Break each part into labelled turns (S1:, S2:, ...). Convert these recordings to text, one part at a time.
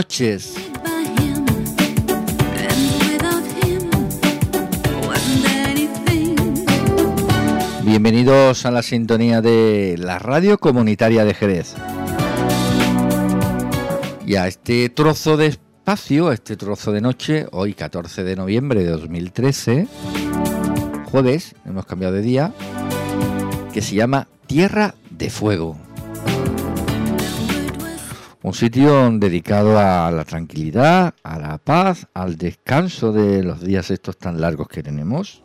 S1: noches. Bienvenidos a la sintonía de la radio comunitaria de Jerez. Y a este trozo de espacio, a este trozo de noche, hoy 14 de noviembre de 2013, jueves, hemos cambiado de día, que se llama Tierra de Fuego. Un sitio dedicado a la tranquilidad, a la paz, al descanso de los días estos tan largos que tenemos.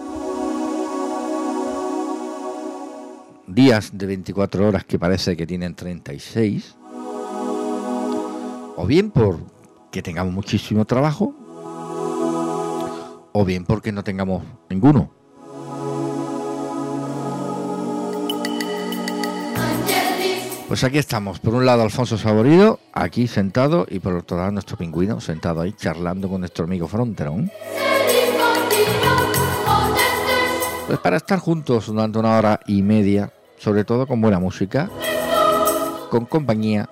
S1: Días de 24 horas que parece que tienen 36. O bien porque tengamos muchísimo trabajo, o bien porque no tengamos ninguno. Pues aquí estamos, por un lado Alfonso Saborido, aquí sentado, y por otro lado nuestro pingüino, sentado ahí charlando con nuestro amigo Fronterón. Pues para estar juntos durante una hora y media, sobre todo con buena música, con compañía,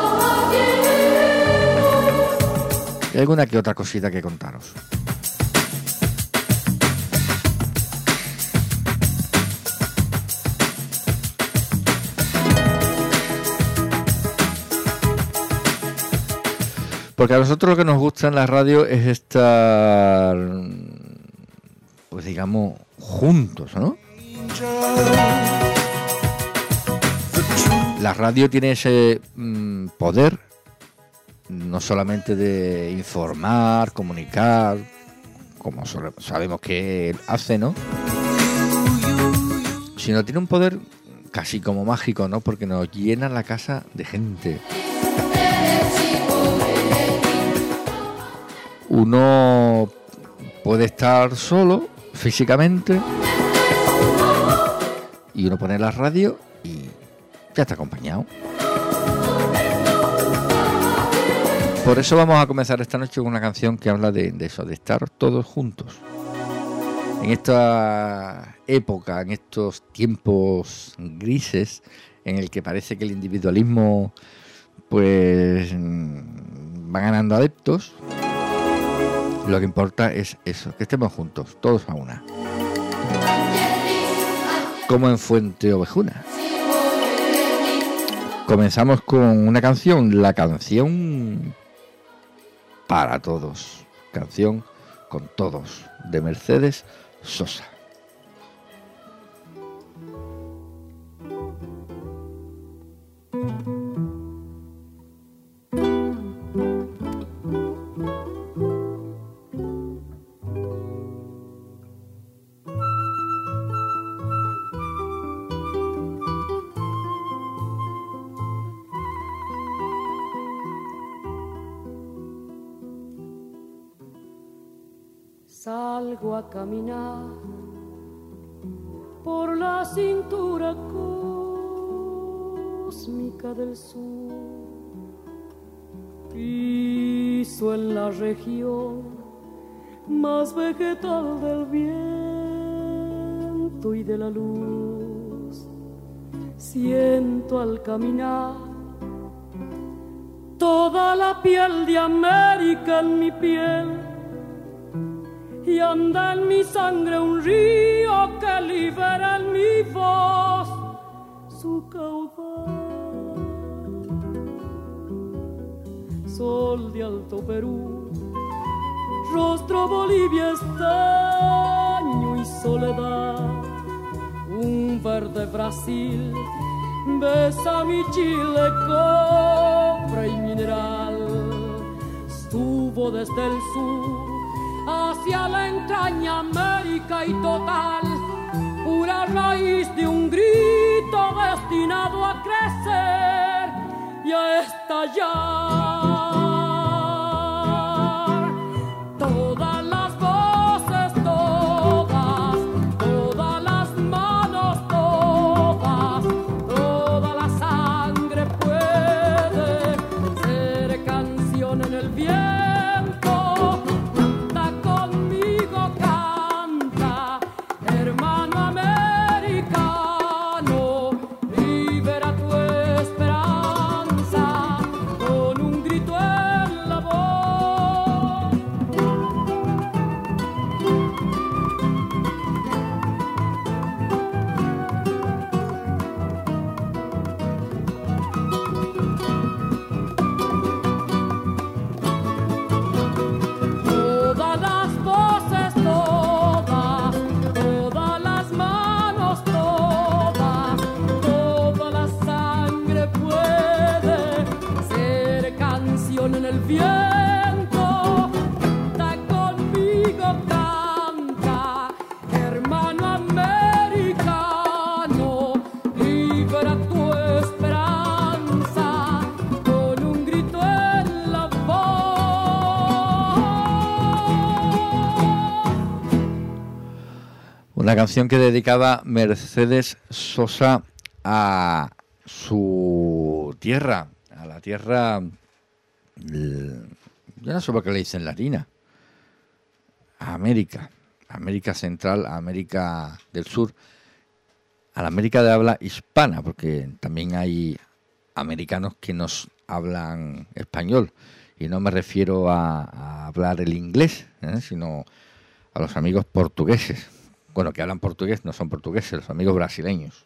S1: y alguna que otra cosita que contaros. Porque a nosotros lo que nos gusta en la radio es estar, pues digamos, juntos, ¿no? La radio tiene ese poder, no solamente de informar, comunicar, como sabemos que hace, ¿no? Sino tiene un poder casi como mágico, ¿no? Porque nos llena la casa de gente. Uno puede estar solo físicamente y uno pone la radio y ya está acompañado. Por eso vamos a comenzar esta noche con una canción que habla de eso, de estar todos juntos. En esta época, en estos tiempos grises, en el que parece que el individualismo pues va ganando adeptos, lo que importa es eso, que estemos juntos, todos a una. Como en Fuente Ovejuna. Comenzamos con una canción, la canción para todos. Canción con todos, de Mercedes Sosa.
S2: Salgo a caminar por la cintura cósmica del sur, piso en la región más vegetal del viento y de la luz. Siento al caminar toda la piel de América en mi piel, y anda en mi sangre un río que libera en mi voz su caudal. Sol de Alto Perú, rostro Bolivia, estaño y soledad, un verde Brasil besa mi Chile, cobre y mineral. Estuvo desde el sur hacia la entraña América y total, pura raíz de un grito destinado a crecer y a estallar. Todas las voces, todas las manos, toda la sangre puede ser canción en el viento.
S1: La canción que dedicaba Mercedes Sosa a su tierra, a la tierra, yo no sé por qué le dicen latina, a América Central, a América del Sur, a la América de habla hispana, porque también hay americanos que nos hablan español, y no me refiero a hablar el inglés, sino a los amigos portugueses. Bueno, que hablan portugués, no son portugueses, los amigos brasileños.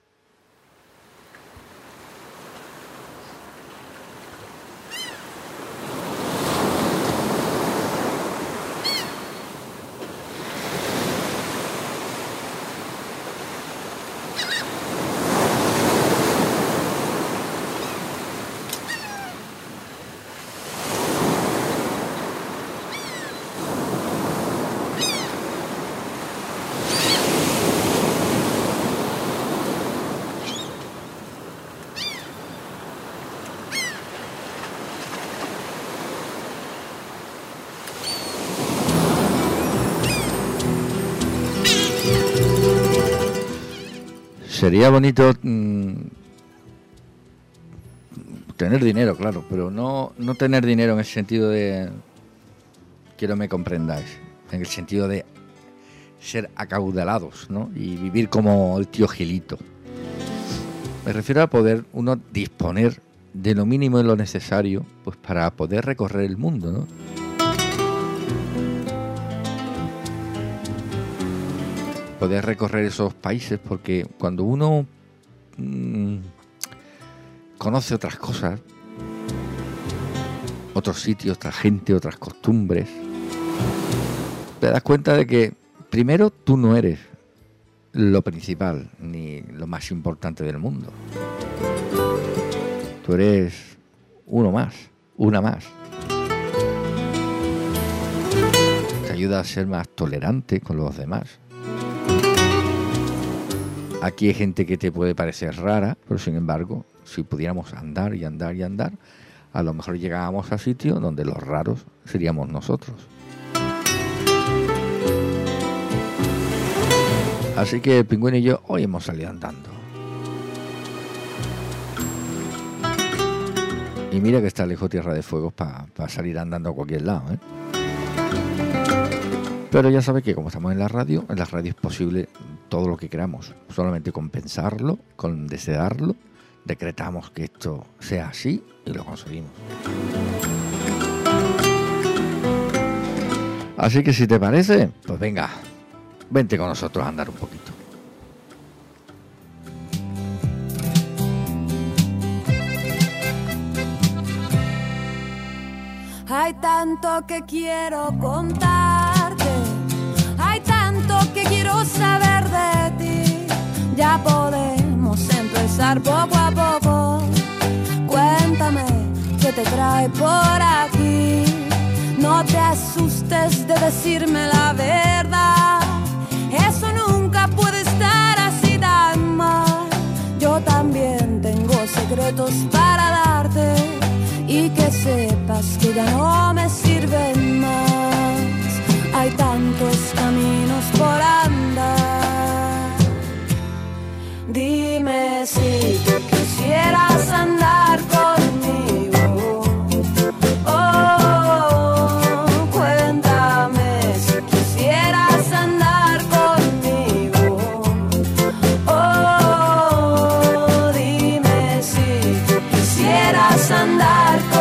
S1: Sería bonito tener dinero, claro, pero no tener dinero en el sentido de, quiero me comprendáis, en el sentido de ser acaudalados, ¿no? Y vivir como el tío Gilito. Me refiero a poder uno disponer de lo mínimo y lo necesario, pues para poder recorrer el mundo, ¿no? Poder recorrer esos países, porque cuando uno conoce otras cosas, otros sitios, otra gente, otras costumbres, te das cuenta de que primero tú no eres lo principal ni lo más importante del mundo. Tú eres uno más, una más. Te ayuda a ser más tolerante con los demás. Aquí hay gente que te puede parecer rara, pero sin embargo, si pudiéramos andar y andar y andar, a lo mejor llegábamos a sitios donde los raros seríamos nosotros. Así que el Pingüino y yo hoy hemos salido andando. Y mira que está lejos Tierra de Fuego para salir andando a cualquier lado, ¿eh? Pero ya sabes que como estamos en la radio es posible todo lo que queramos. Solamente con pensarlo, con desearlo, decretamos que esto sea así y lo conseguimos. Así que si te parece, pues venga, vente con nosotros a andar un poquito.
S3: Hay tanto que quiero contarte, hay tanto que quiero saber de ti. Ya podemos empezar poco a poco. Cuéntame qué te trae por aquí. No te asustes de decirme la verdad. Eso nunca puede estar así tan mal. Yo también tengo secretos para darte. Y que sepas que ya no me sirven más. Hay tantos caminos por andar. Dime si tú quisieras andar conmigo. Oh, cuéntame si quisieras andar conmigo. Oh, dime si tú quisieras andar.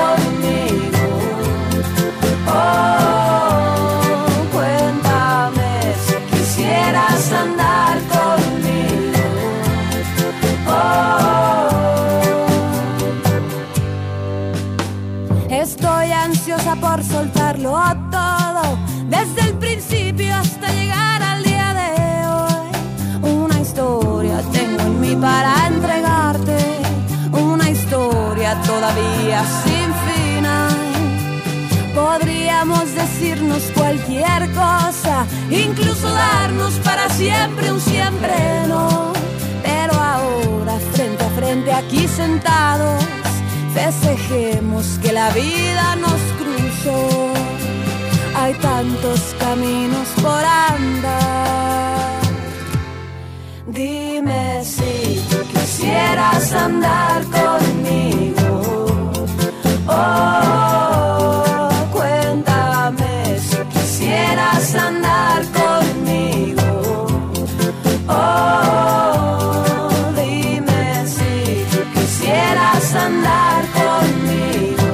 S3: Por soltarlo todo, desde el principio hasta llegar al día de hoy. Una historia tengo en mí para entregarte, una historia todavía sin final. Podríamos decirnos cualquier cosa, incluso darnos para siempre un siempre no. Pero ahora frente a frente aquí sentados, festejemos que la vida nos cruzó. Hay tantos caminos por andar. Dime si quisieras andar conmigo. Oh, cuéntame si quisieras andar conmigo. Oh, dime si quisieras andar conmigo.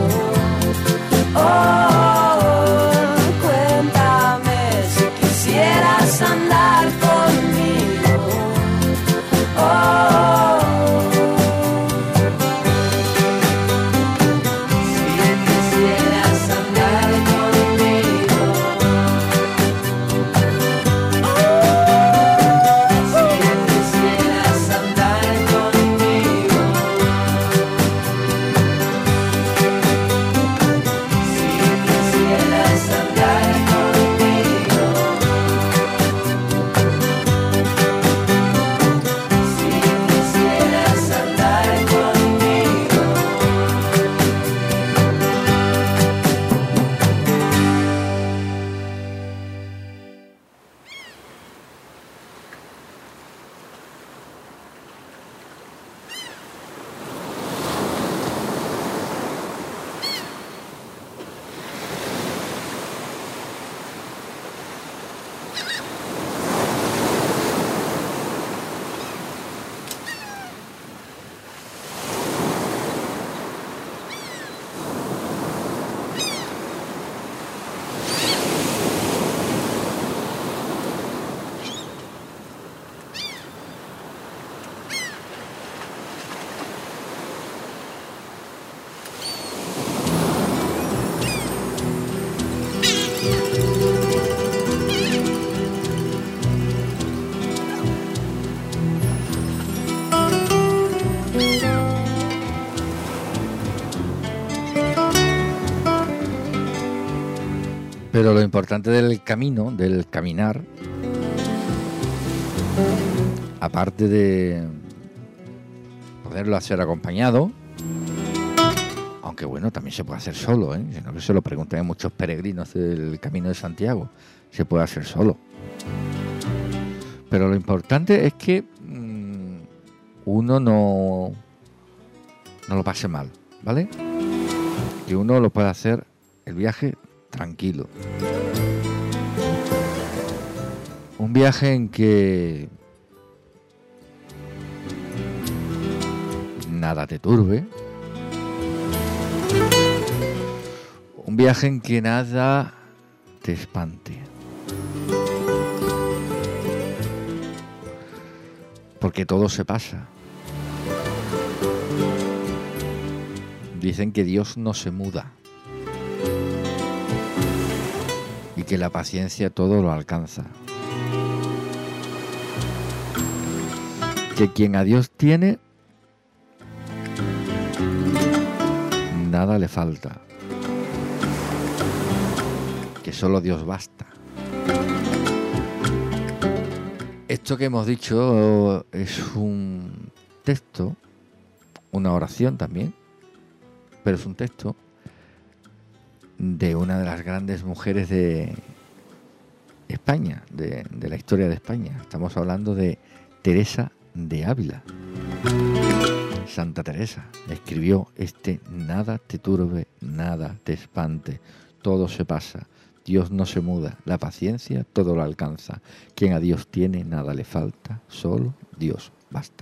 S3: Oh, cuéntame si quisieras andar conmigo.
S1: Pero lo importante del camino, del caminar, aparte de poderlo hacer acompañado, aunque bueno, también se puede hacer solo, sino que se lo preguntan a muchos peregrinos del Camino de Santiago, se puede hacer solo. Pero lo importante es que uno no lo pase mal, ¿vale? Que uno lo pueda hacer el viaje tranquilo. Un viaje en que nada te turbe. Un viaje en que nada te espante. Porque todo se pasa. Dicen que Dios no se muda. Y que la paciencia todo lo alcanza. Que quien a Dios tiene, nada le falta. Que solo Dios basta. Esto que hemos dicho es un texto, una oración también, pero es un texto de una de las grandes mujeres de España, de la historia de España. Estamos hablando de Teresa de Ávila. Santa Teresa escribió nada te turbe, nada te espante, todo se pasa, Dios no se muda, la paciencia todo lo alcanza, quien a Dios tiene nada le falta, solo Dios basta.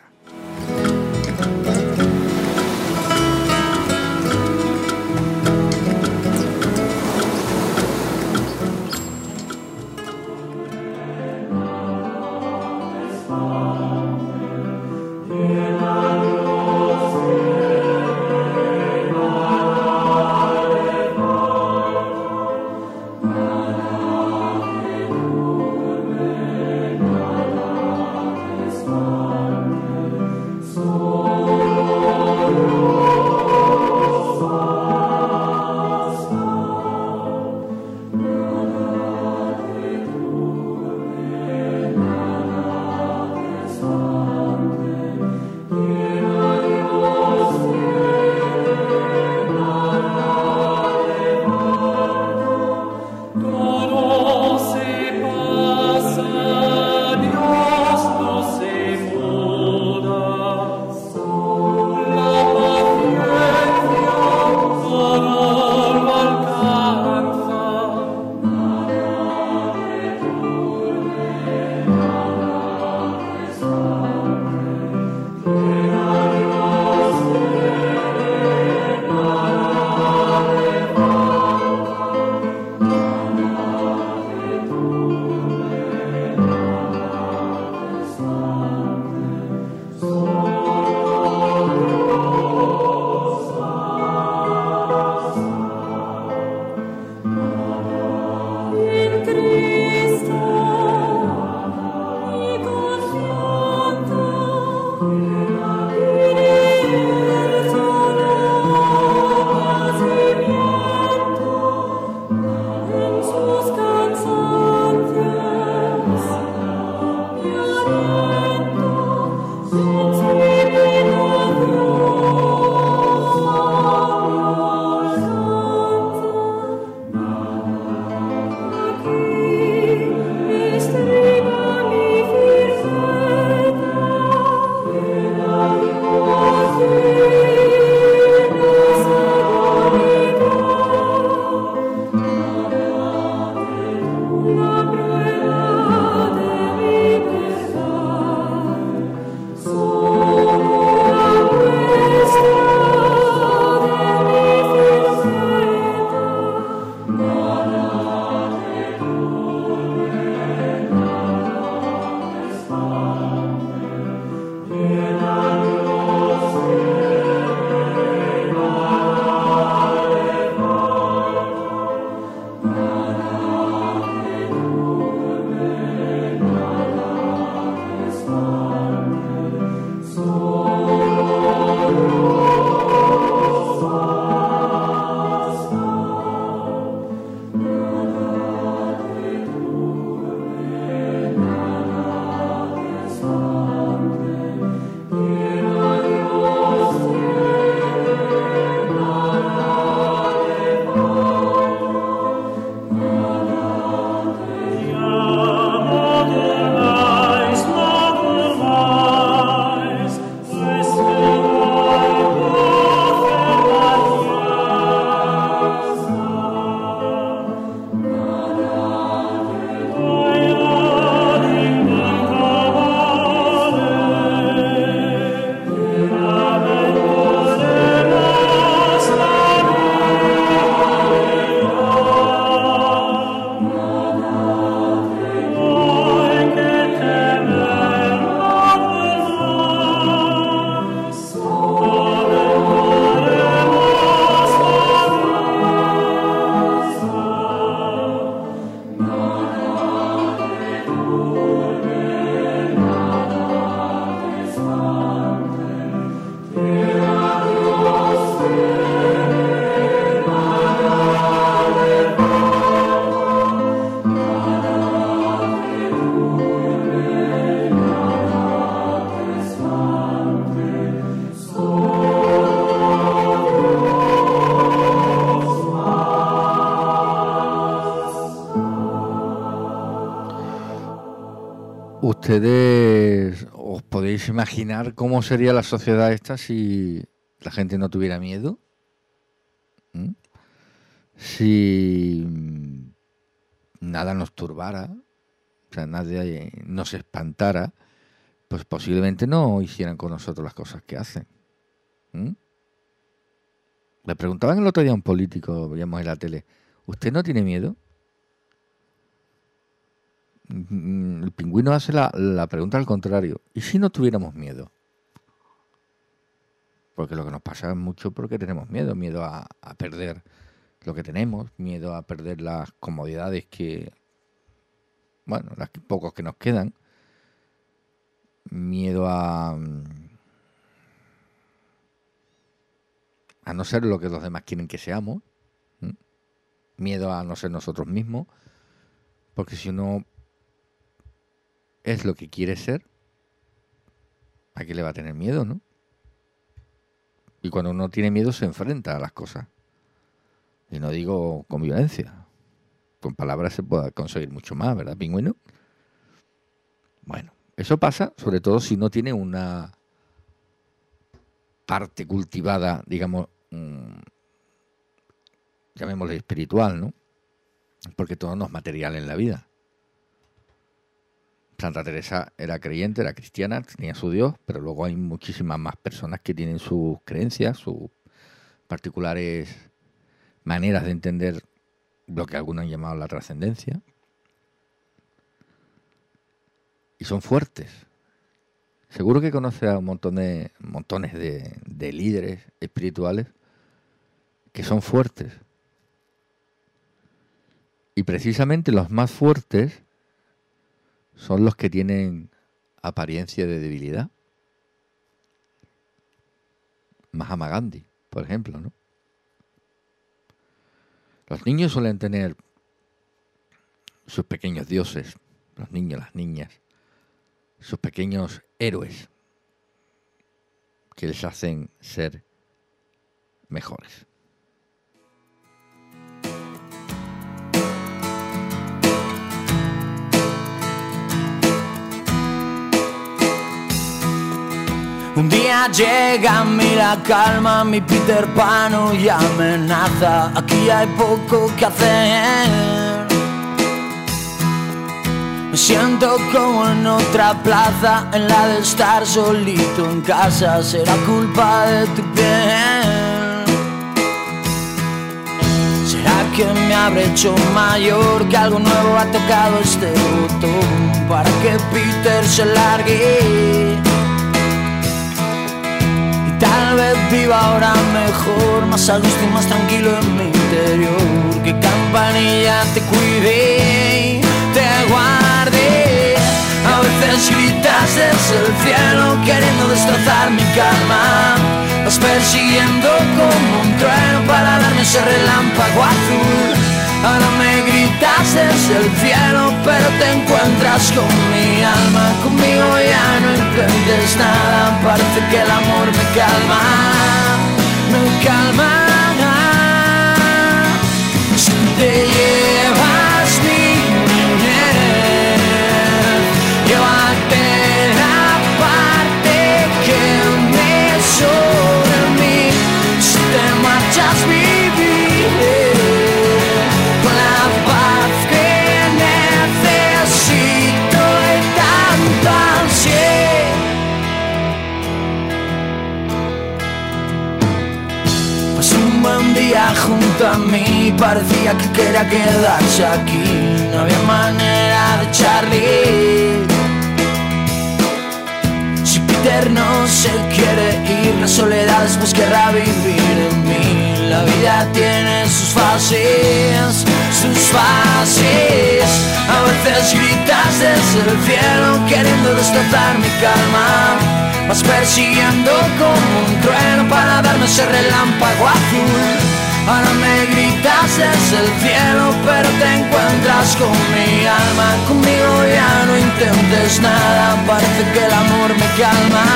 S2: Oh
S1: ¿Ustedes os podéis imaginar cómo sería la sociedad esta si la gente no tuviera miedo? ¿Mm? Si nada nos turbara, o sea, nadie nos espantara, pues posiblemente no hicieran con nosotros las cosas que hacen. ¿Mm? Le preguntaban el otro día a un político, veíamos en la tele, ¿usted no tiene miedo? El pingüino hace la pregunta al contrario. ¿Y si no tuviéramos miedo? Porque lo que nos pasa es mucho porque tenemos miedo. Miedo a perder lo que tenemos. Miedo a perder las comodidades que... Bueno, las pocos que nos quedan. Miedo a no ser lo que los demás quieren que seamos. Miedo a no ser nosotros mismos. Porque si uno es lo que quiere ser, ¿a qué le va a tener miedo, no? Y cuando uno tiene miedo se enfrenta a las cosas. Y no digo con violencia. Con palabras se puede conseguir mucho más, ¿verdad, pingüino? Bueno, eso pasa sobre todo si no tiene una parte cultivada, digamos, llamémosle espiritual, ¿no? Porque todo no es material en la vida. Santa Teresa era creyente, era cristiana, tenía su Dios, pero luego hay muchísimas más personas que tienen sus creencias, sus particulares maneras de entender lo que algunos han llamado la trascendencia. Y son fuertes. Seguro que conoce a montones de líderes espirituales que son fuertes. Y precisamente los más fuertes son los que tienen apariencia de debilidad. Mahatma Gandhi, por ejemplo, ¿no? Los niños suelen tener sus pequeños dioses, los niños, las niñas, sus pequeños héroes que les hacen ser mejores.
S4: Un día llega a mí la calma, mi Peter Pan y amenaza. Aquí hay poco que hacer. Me siento como en otra plaza, en la de estar solito en casa. Será culpa de tu piel. ¿Será que me habré hecho mayor? Que algo nuevo ha tocado este botón para que Peter se largue. Tal vez viva ahora mejor, más a gusto y más tranquilo en mi interior. Que Campanilla te cuide y te guarde. A veces gritas desde el cielo queriendo destrozar mi calma. Vas persiguiendo como un trueno para darme ese relámpago azul. Ahora me gritas desde el cielo, pero te encuentras con mi alma. Conmigo ya no intentes nada, parece que el amor me calma, me calma. Si te llevas mi niñez, llévate la parte que me sobra a mí. Si te marchas viviré con la paz que necesito y tanto ansié. Pasé un buen día junto a mí, parecía que quería quedarse aquí. No había manera de echarle. Si Peter no se quiere ir, la soledad después querrá vivir en mí. La vida tiene sus fases, sus fases. A veces gritas desde el cielo queriendo destrozar mi calma. Vas persiguiendo como un trueno para darme ese relámpago azul. Ahora me gritas desde el cielo, pero te encuentras con mi alma. Conmigo ya no intentes nada, parece que el amor me calma.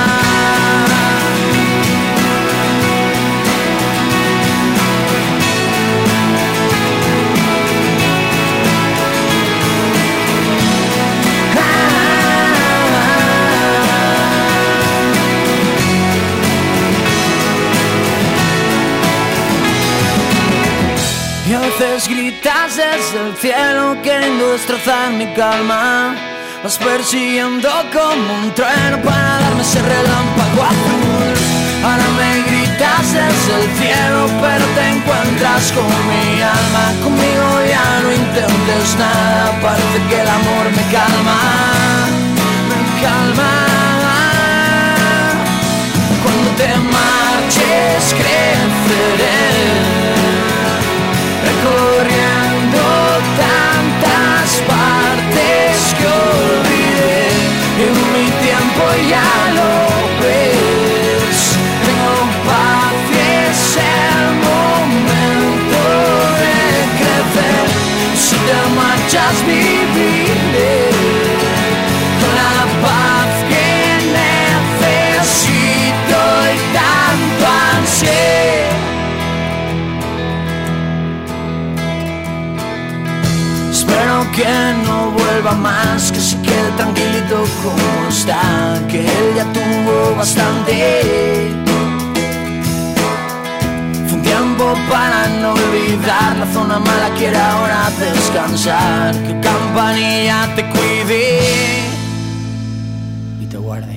S4: Y a veces gritas desde el cielo queriendo destrozar mi calma. Vas persiguiendo como un trueno para darme ese relámpago azul. Ahora me gritas desde el cielo, pero te encuentras con mi alma. Conmigo ya no intentes nada, parece que el amor me calma, me calma. Cuando te marches creceré, recorriendo tantas partes que olvidé. En mi tiempo ya lo ves, tengo paz y es el momento de crecer. Si te marchas viviré con la paz que necesito y tanto ansié. Espero que no vuelva más, que se quede tranquilito como está, que él ya tuvo bastante. Fue un tiempo para no olvidar, la zona mala quiere ahora descansar. Que Campanilla te cuide y te guarde.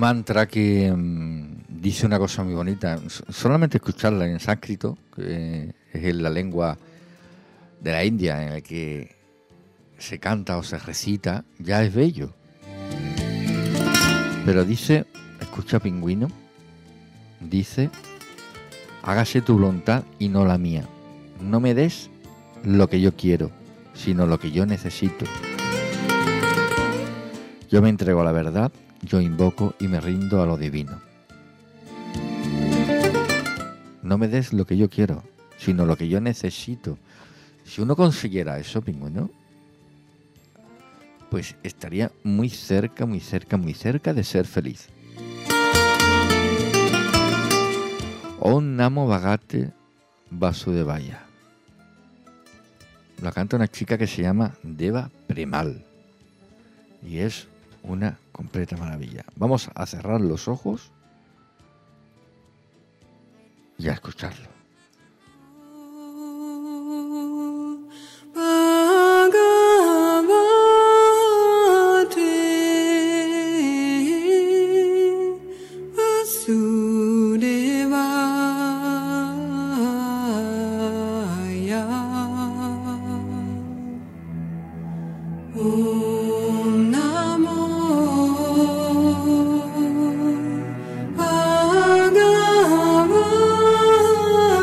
S1: mantra que dice una cosa muy bonita. Solamente escucharla en sánscrito, que es en la lengua de la India, en el que se canta o se recita, ya es bello. Pero dice, escucha Pingüino, dice: hágase tu voluntad y no la mía. No me des lo que yo quiero, sino lo que yo necesito. Yo me entrego a la verdad, yo invoco y me rindo a lo divino. No me des lo que yo quiero, sino lo que yo necesito. Si uno consiguiera eso, Pingüino, pues estaría muy cerca, muy cerca, muy cerca de ser feliz. Om Namo Bhagavate Vasudevaya. La canta una chica que se llama Deva Premal. Y es una completa maravilla. Vamos a cerrar los ojos y a escucharlo.
S3: Bhagavate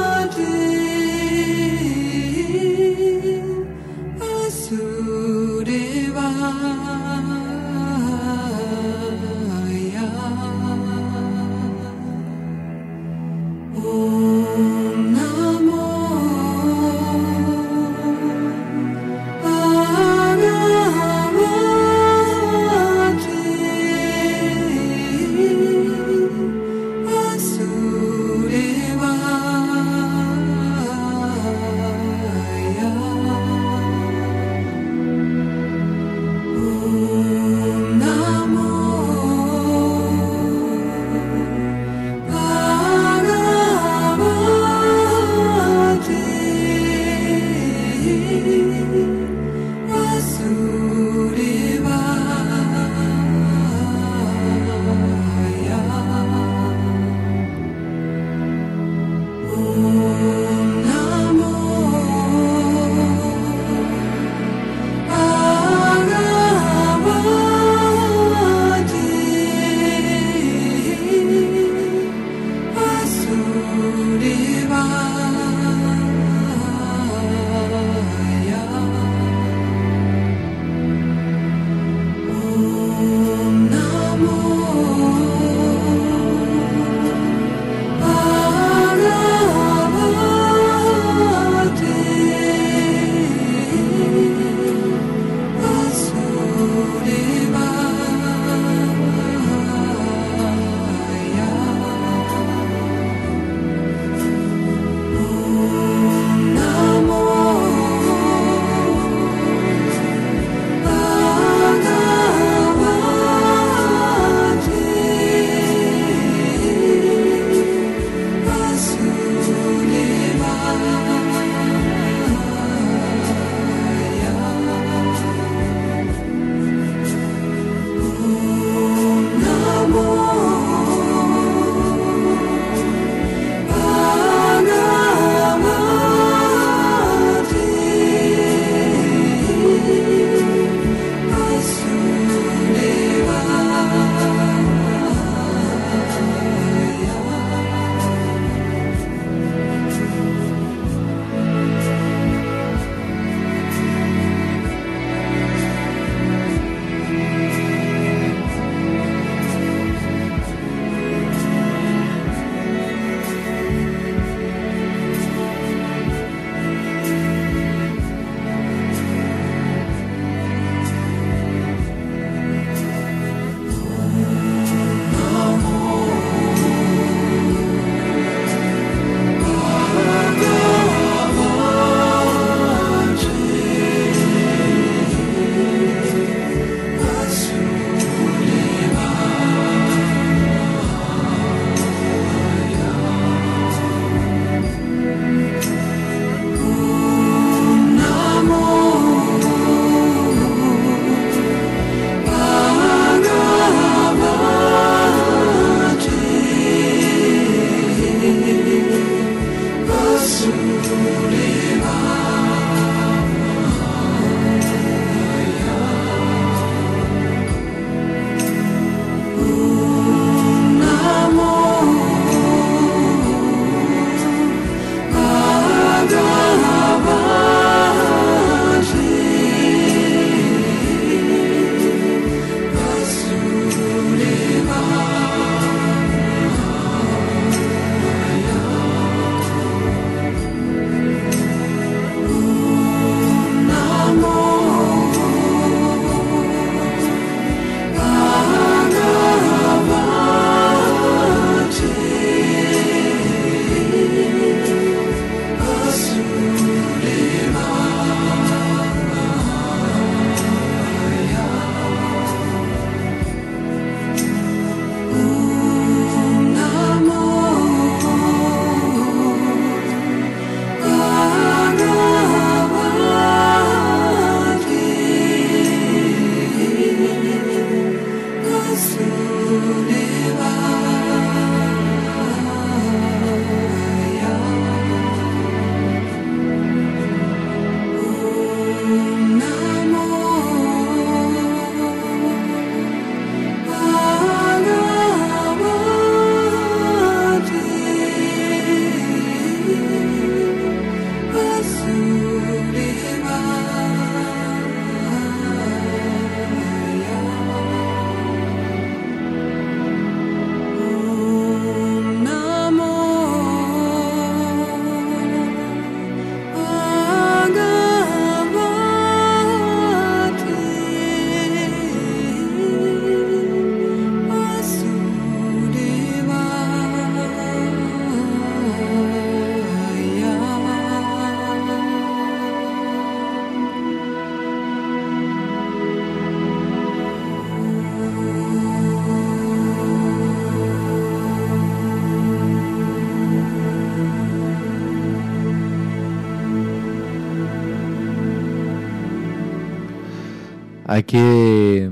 S1: Hay que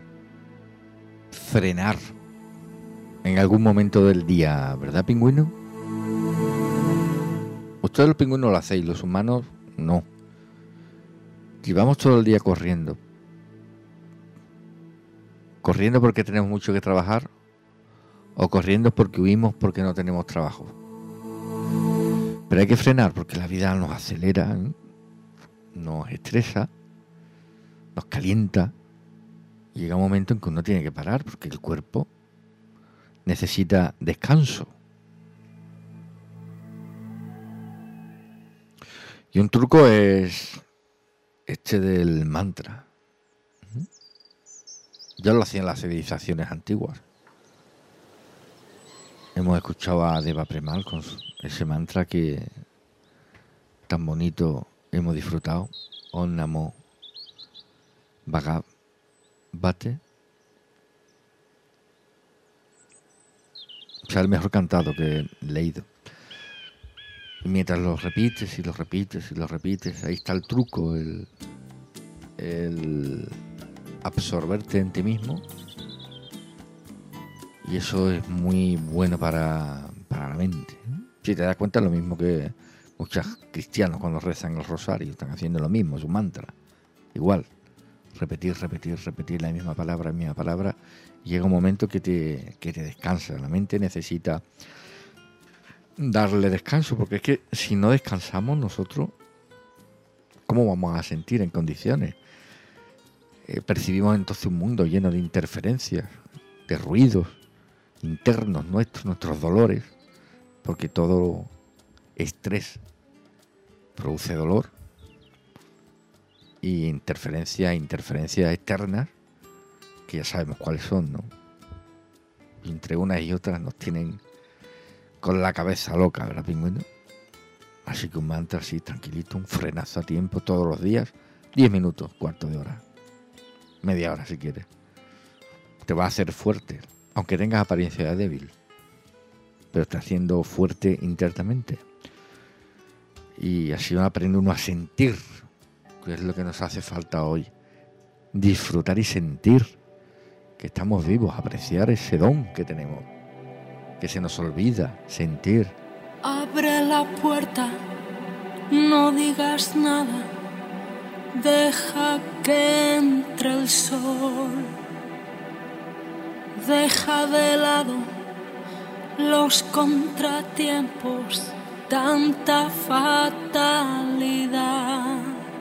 S1: frenar en algún momento del día, ¿verdad, pingüino? Ustedes los pingüinos lo hacéis, los humanos no. Llevamos todo el día corriendo. Corriendo porque tenemos mucho que trabajar o corriendo porque huimos porque no tenemos trabajo. Pero hay que frenar porque la vida nos acelera, ¿eh? Nos estresa, nos calienta. Y llega un momento en que uno tiene que parar porque el cuerpo necesita descanso. Y un truco es este del mantra. Ya lo hacían las civilizaciones antiguas. Hemos escuchado a Deva Premal con ese mantra que tan bonito hemos disfrutado. Om Namo Bhagavate. O sea, el mejor cantado que he leído. Y mientras lo repites y lo repites y lo repites, ahí está el truco, el absorberte en ti mismo. Y eso es muy bueno para la mente. Si te das cuenta, es lo mismo que muchos cristianos cuando rezan el rosario, están haciendo lo mismo, es un mantra. Igual, repetir la misma palabra, y llega un momento que te descansa. La mente necesita darle descanso, porque es que si no descansamos nosotros, ¿cómo vamos a sentir en condiciones? Percibimos entonces un mundo lleno de interferencias, de ruidos internos nuestros dolores, porque todo estrés produce dolor, y interferencias externas, que ya sabemos cuáles son, ¿no? Y entre unas y otras nos tienen con la cabeza loca, ¿verdad, pingüino? Así que un mantra así, tranquilito, un frenazo a tiempo todos los días, 10 minutos, cuarto de hora, media hora si quieres. Te va a hacer fuerte, aunque tengas apariencia de débil, pero está haciendo fuerte internamente. Y así aprende uno a sentir, que es lo que nos hace falta hoy. Disfrutar y sentir que estamos vivos, apreciar ese don que tenemos, que se nos olvida sentir.
S3: Abre la puerta, no digas nada, deja que entre el sol, deja de lado los contratiempos, tanta fatalidad,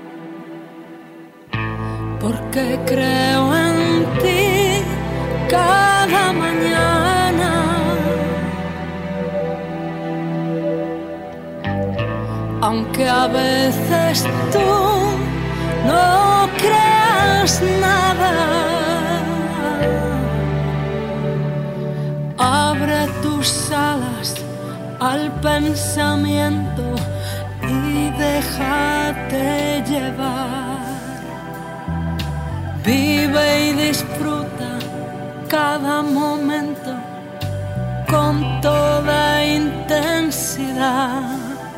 S3: porque creo en ti cada mañana. Aunque a veces tú no creas nada, abre tus alas al pensamiento y déjate llevar. Vive y disfruta cada momento con toda intensidad.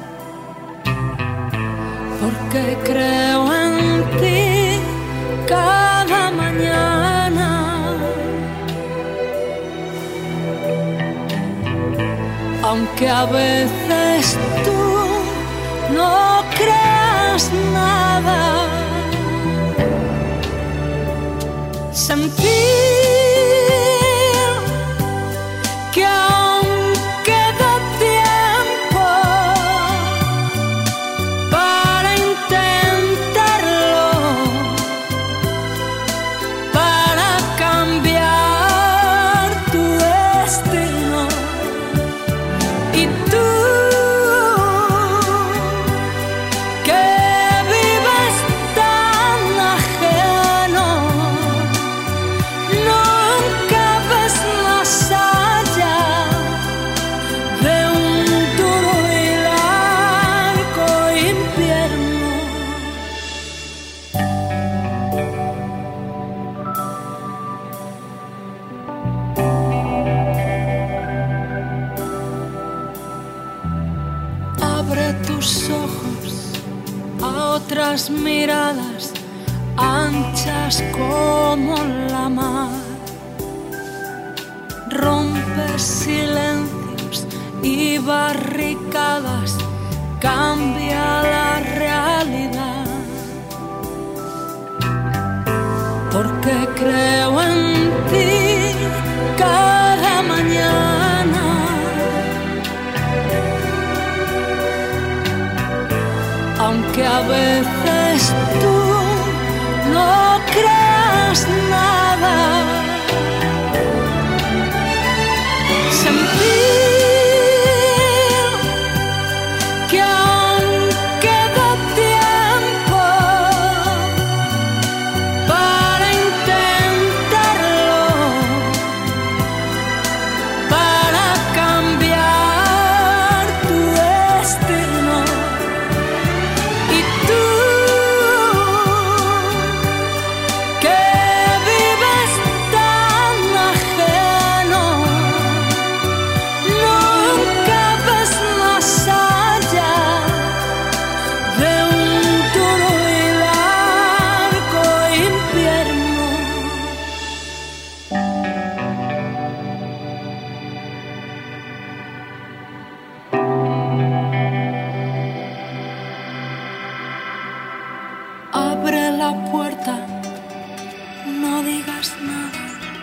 S3: Porque creo en ti cada mañana. Aunque a veces tú no creas nada, sentir que aún queda tiempo para intentarlo, para cambiar tu destino. Y tú que vives tan ajeno, nunca ves más allá de un duro y largo invierno. Abre tus ojos a otras miradas, a anchas como la mar. Rompes silencios y barricadas, cambia la realidad. Porque creo en ti cada mañana. Aunque a veces tú no creas nada. Sentir que aún queda tiempo para intentarlo, para cambiar tu destino. Y tú que vives tan ajeno, nunca ves más allá de un duro y largo invierno. Abre la puerta, no digas nada.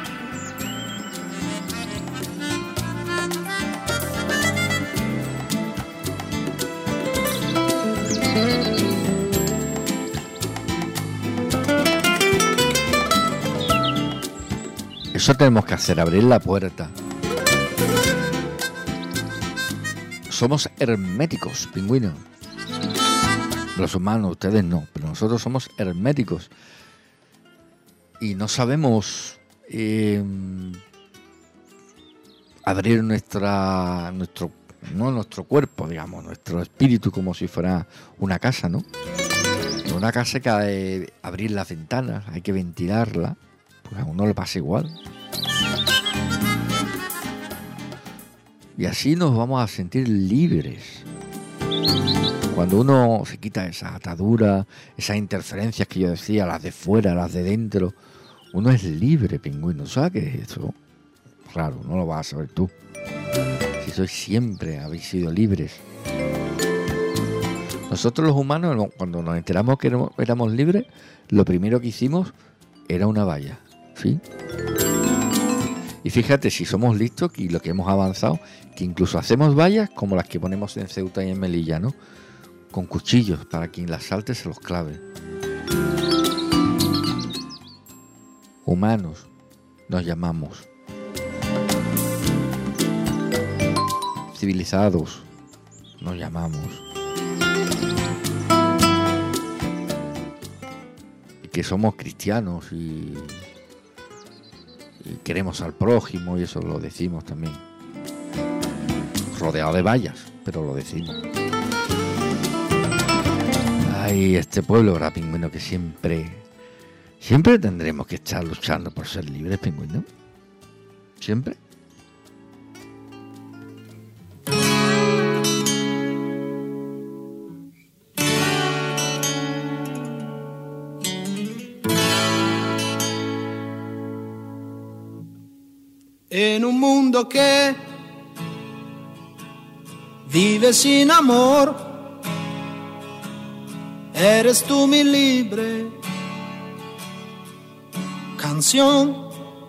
S1: Eso tenemos que hacer, abrir la puerta. Somos herméticos, pingüinos. Los humanos, ustedes no, pero nosotros somos herméticos. Y no sabemos abrir nuestro cuerpo, digamos, nuestro espíritu como si fuera una casa, ¿no? En una casa hay que abrir las ventanas, hay que ventilarla, pues a uno le pasa igual. Y así nos vamos a sentir libres. Cuando uno se quita esa atadura, esas interferencias que yo decía, las de fuera, las de dentro, uno es libre, pingüino. ¿Sabes qué es eso? Claro, no lo vas a saber tú. Si sois siempre, habéis sido libres. Nosotros los humanos, cuando nos enteramos que éramos libres, lo primero que hicimos era una valla, ¿sí? Y fíjate si somos listos y lo que hemos avanzado, que incluso hacemos vallas como las que ponemos en Ceuta y en Melilla, ¿no? Con cuchillos para quien las salte se los clave. Humanos nos llamamos. Civilizados nos llamamos. Y que somos cristianos y queremos al prójimo, y eso lo decimos también. Rodeado de vallas, pero lo decimos. Ay, este pueblo, ¿verdad, pingüino? Que siempre tendremos que estar luchando por ser libres, pingüino. Siempre.
S5: En un mundo que vive sin amor, eres tú mi libre canción,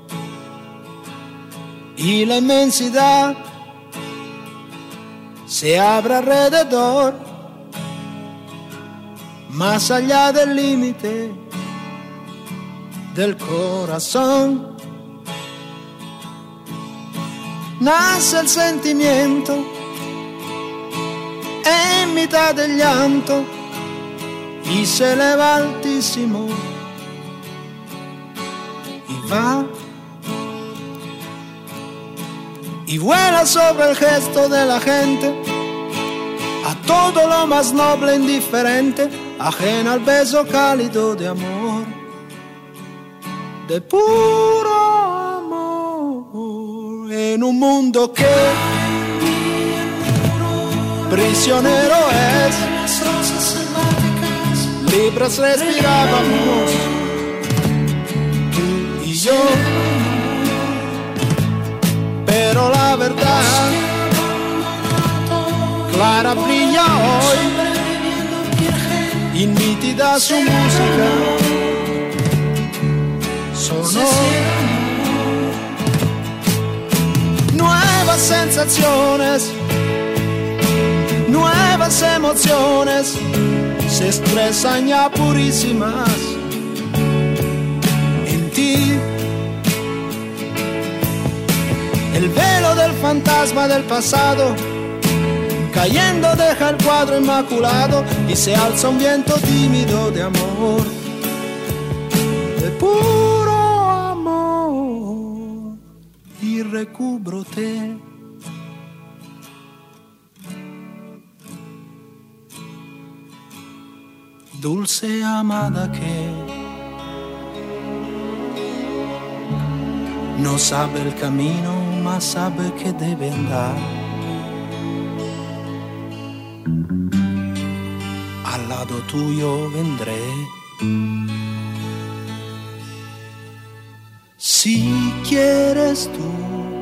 S5: y la inmensidad se abre alrededor, más allá del límite del corazón. Nace el sentimiento en mitad del llanto y se eleva altísimo y va y vuela sobre el gesto de la gente, a todo lo más noble e indiferente, ajena al beso cálido de amor, de puro amor, en un mundo que prisionero es, libres respirábamos canción, pero la verdad clara brilla hoy y nítida su música sonó. Nuevas sensaciones, nuevas emociones se expresan ya purísimas en ti. El velo del fantasma del pasado cayendo deja el cuadro inmaculado y se alza un viento tímido de amor, de puro amor, y recúbrote. Dulce amada que no sabe el camino, mas sabe que debe andar. Al lado tuyo vendré. Si quieres tú.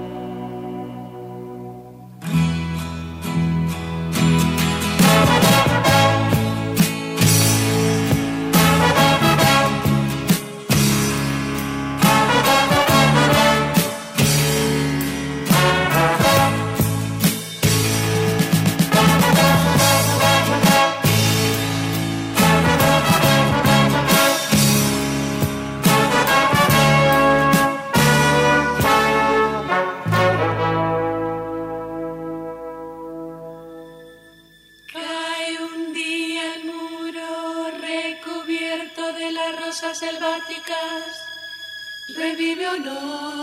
S6: Revive o no,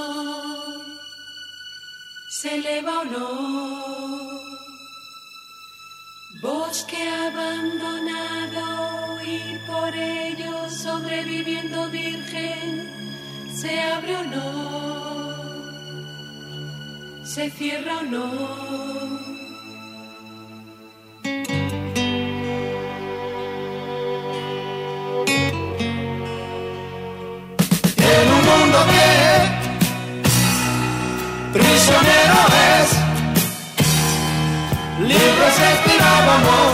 S6: se eleva o no, bosque abandonado y por ello sobreviviendo virgen, se abre o no, se cierra o no.
S5: Prisionero es, libres respirábamos,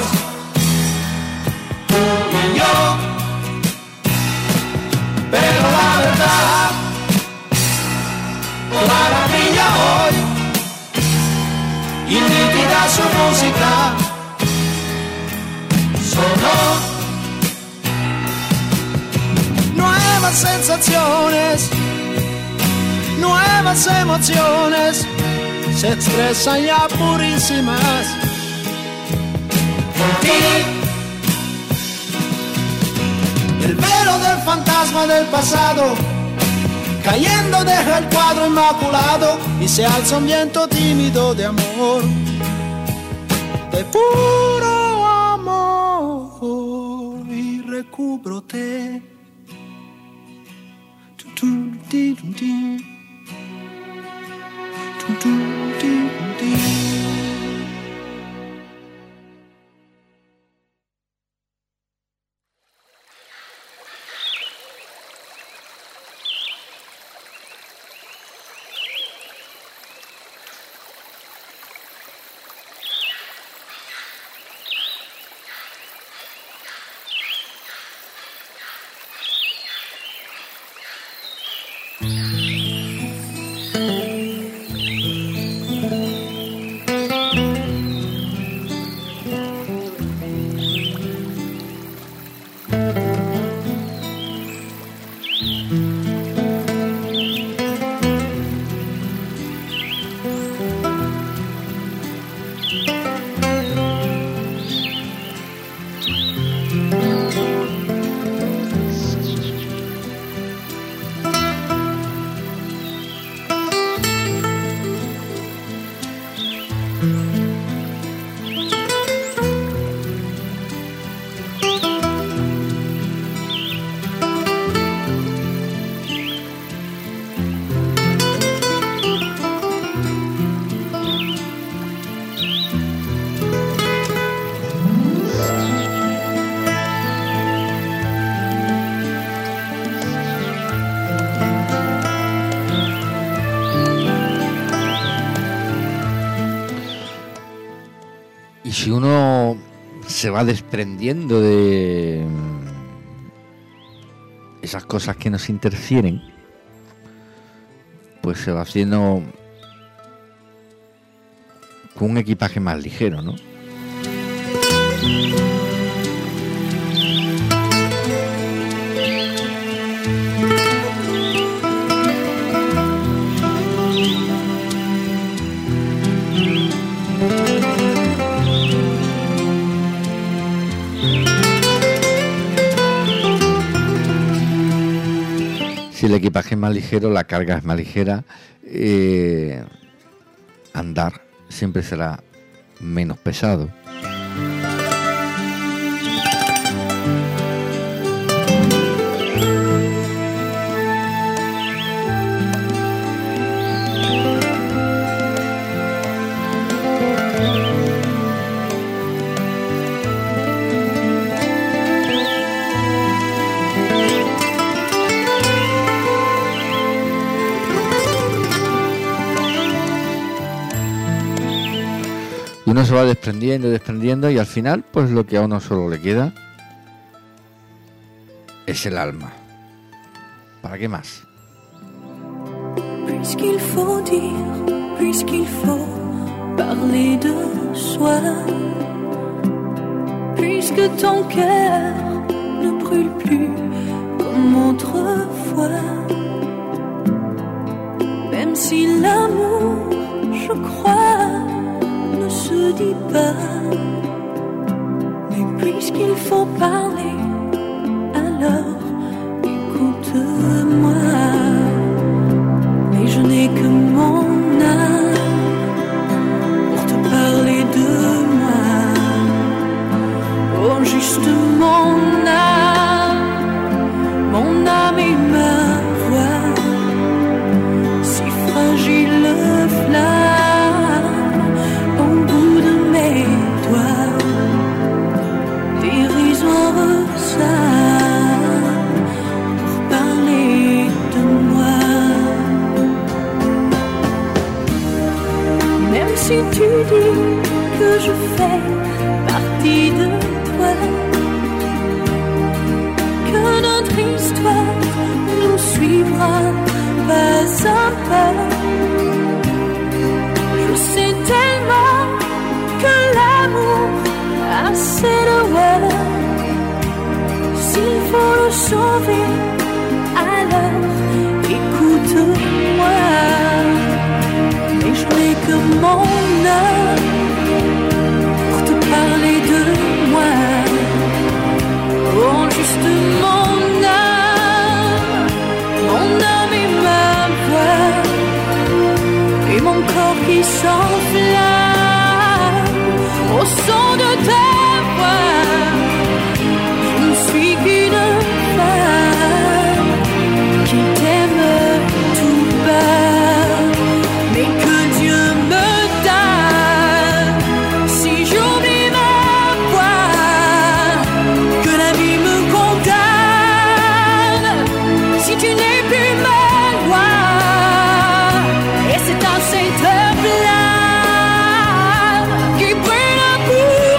S5: tú y yo, pero la verdad clara brilla hoy y nítida su música sonó. Nuevas sensaciones, nuevas emociones se expresan ya purísimas por ti. El velo del fantasma del pasado cayendo deja el cuadro inmaculado y se alza un viento tímido de amor, de puro amor, y recúbrote.
S1: Y si uno se va desprendiendo de esas cosas que nos interfieren, pues se va haciendo con un equipaje más ligero, ¿no? Si el equipaje es más ligero, la carga es más ligera, andar siempre será menos pesado. Y uno se va desprendiendo y al final pues lo que a uno solo le queda es el alma. ¿Para qué más?
S7: Puisqu'il faut dire, puisqu'il faut parler de soi, puisque ton cœur ne brûle plus comme autrefois, même si l'amour, je crois, ne se dit pas, mais puisqu'il faut parler, alors écoute-moi. Mais je n'ai que mon âme pour te parler de moi. Oh, juste mon âme et ma voix, si fragile flamme au bout de mes doigts, dérisoire ça pour parler de moi. Même si tu dis que je fais partie de toi, que notre histoire nous suivra pas à pas, je sais tellement que l'amour a ses devoirs. S'il faut le sauver, alors écoute-moi. Mais je n'ai que mon âme pour te parler de moi. Oh, juste mon âme et ma voix, et mon corps qui s'enflamme au son de ta voix. Je ne suis qu'une femme qui t'aime tout bas, mais que Dieu me donne si j'oublie ma voix, que la vie me condamne si tu n'es plus ma loi. Et c'est un secteur plat qui brûle un coup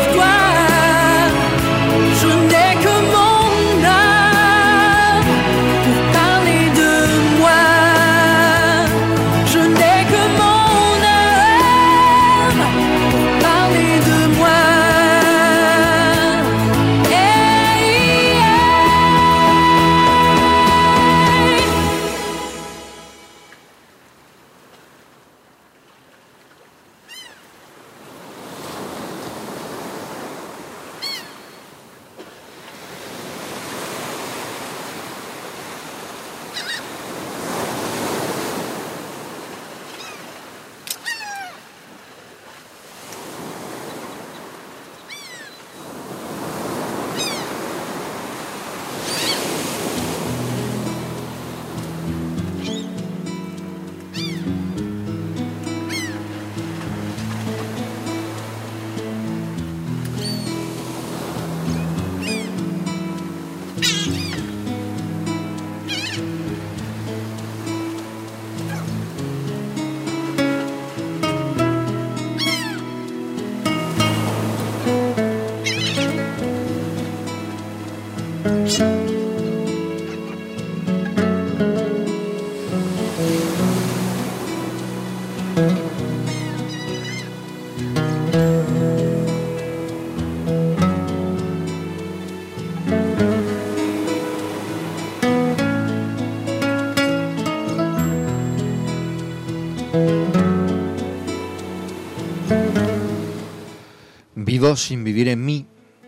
S1: Vivo sin vivir en mí,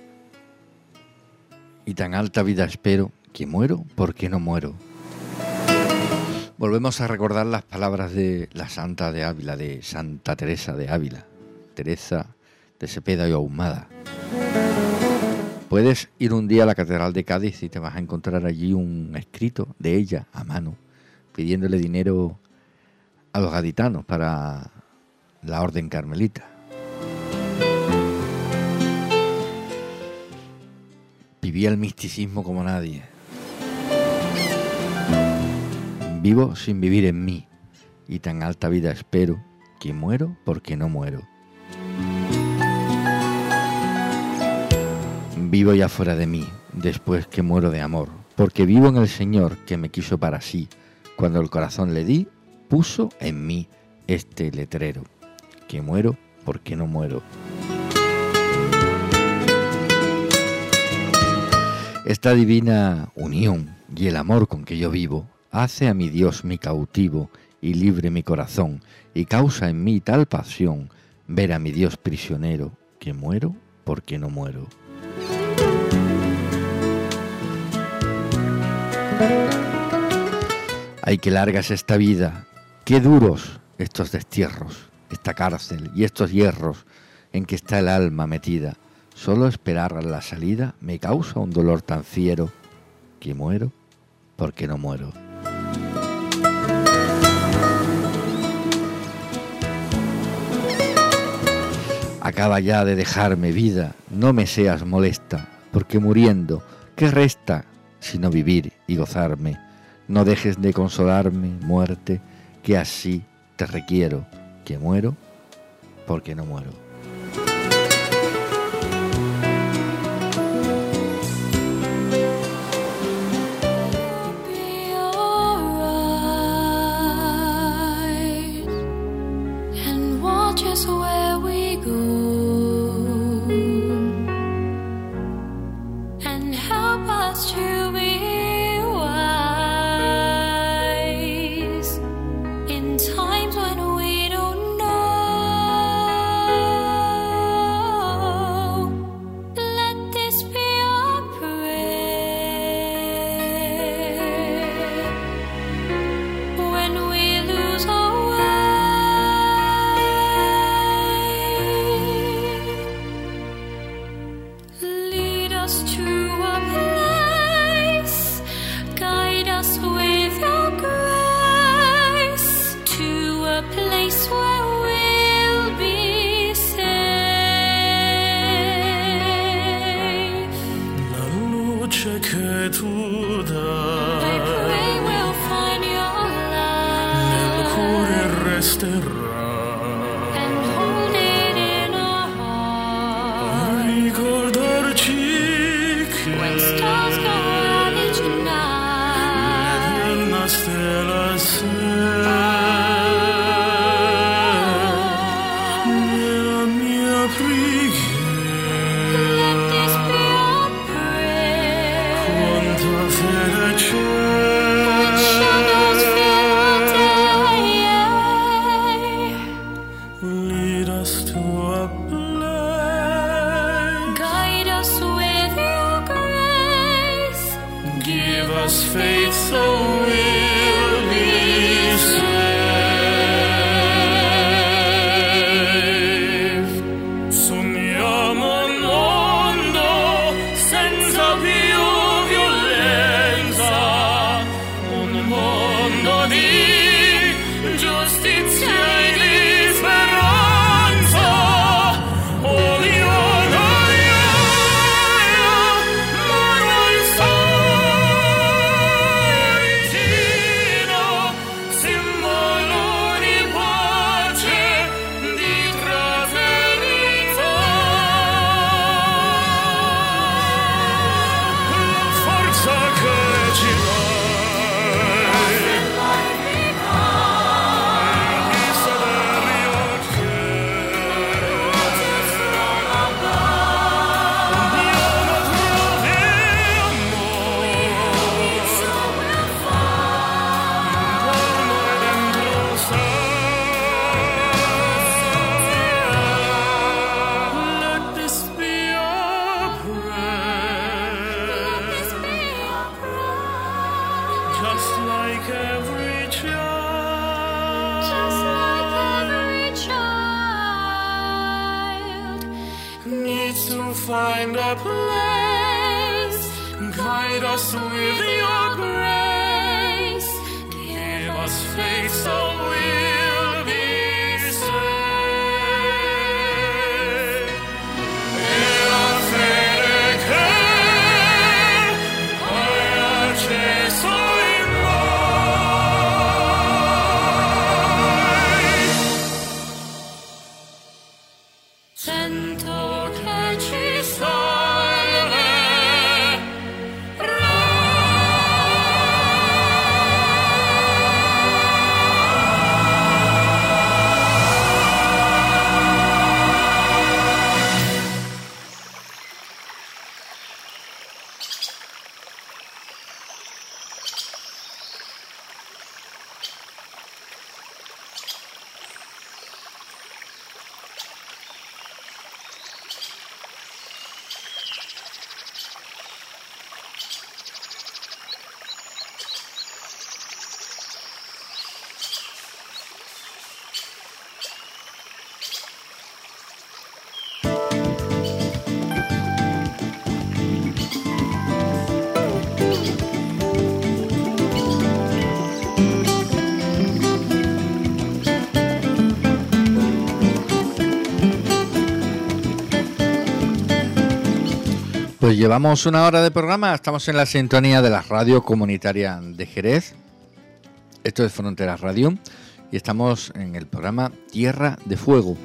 S1: y tan alta vida espero, que muero porque no muero. Volvemos a recordar las palabras de la Santa de Ávila, de Santa Teresa de Ávila, Teresa de Cepeda y Ahumada. Puedes ir un día a la Catedral de Cádiz y te vas a encontrar allí un escrito de ella a mano, pidiéndole dinero a los gaditanos para la Orden Carmelita. Vivía el misticismo como nadie. Vivo sin vivir en mí, y tan alta vida espero, que muero porque no muero. Vivo ya fuera de mí, después que muero de amor, porque vivo en el Señor que me quiso para sí. Cuando el corazón le di, puso en mí este letrero, que muero porque no muero. Esta divina unión y el amor con que yo vivo hace a mi Dios mi cautivo y libre mi corazón, y causa en mí tal pasión ver a mi Dios prisionero, que muero porque no muero. Ay, qué larga es esta vida, qué duros estos destierros, esta cárcel y estos hierros en que está el alma metida. Solo esperar a la salida me causa un dolor tan fiero, que muero porque no muero. Acaba ya de dejarme vida, no me seas molesta, porque muriendo, ¿qué resta sino vivir y gozarme? No dejes de consolarme, muerte, que así te requiero, que muero porque no muero.
S8: See
S4: needs to find a place. Guide us with your grace. Give us faith so we'll be saved. E la fede che hai acceso in noi. Sento che ci salve.
S1: Pues llevamos una hora de programa, estamos en la sintonía de la radio comunitaria de Jerez. Esto es Fronteras Radio y estamos en el programa Tierra de Fuego.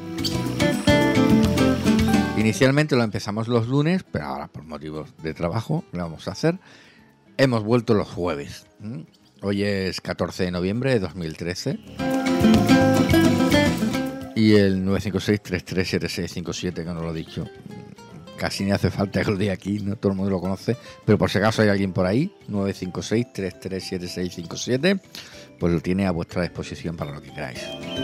S1: Inicialmente lo empezamos los lunes, pero ahora por motivos de trabajo lo vamos a hacer. Hemos vuelto los jueves. Hoy es 14 de noviembre de 2013. Y el 956-337657, que no lo he dicho. Casi ni hace falta que lo diga aquí, no todo el mundo lo conoce, pero por si acaso hay alguien por ahí, 956-337657, pues lo tiene a vuestra disposición para lo que queráis.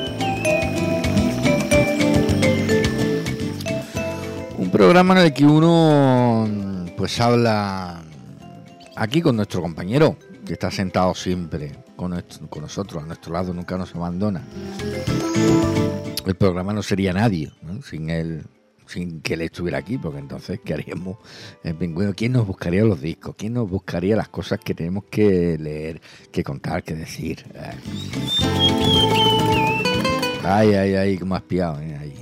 S1: Un programa en el que uno pues habla aquí con nuestro compañero, que está sentado siempre con nosotros, a nuestro lado, nunca nos abandona. El programa no sería nadie, ¿no? Sin él, sin que él estuviera aquí, porque entonces, ¿qué haríamos? El Pingüino, ¿quién nos buscaría los discos? ¿Quién nos buscaría las cosas que tenemos que leer, que contar, que decir? Ay, cómo has pillado.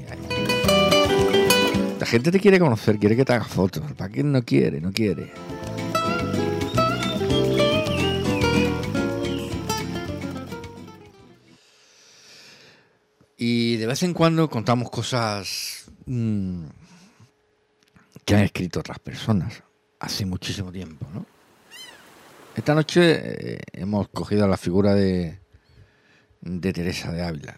S1: La gente te quiere conocer, quiere que te hagas fotos. ¿Para qué no quiere? No quiere. Y de vez en cuando contamos cosas que han escrito otras personas hace muchísimo tiempo, ¿no? Esta noche hemos cogido la figura de Teresa de Ávila.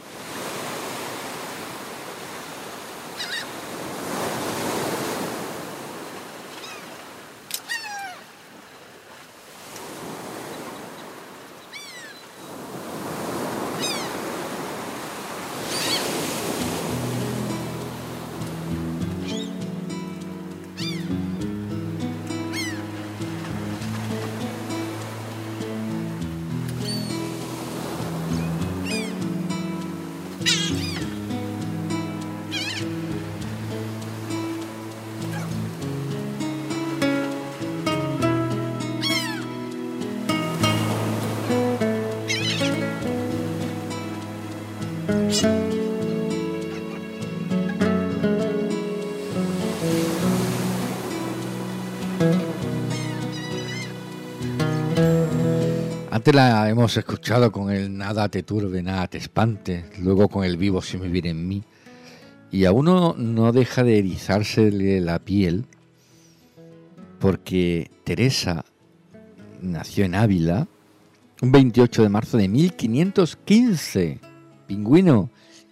S1: Antes la hemos escuchado con el nada te turbe, nada te espante, luego con el vivo si me viene en mí. Y a uno no deja de erizársele la piel, porque Teresa nació en Ávila un 28 de marzo de 1515. Pingüino,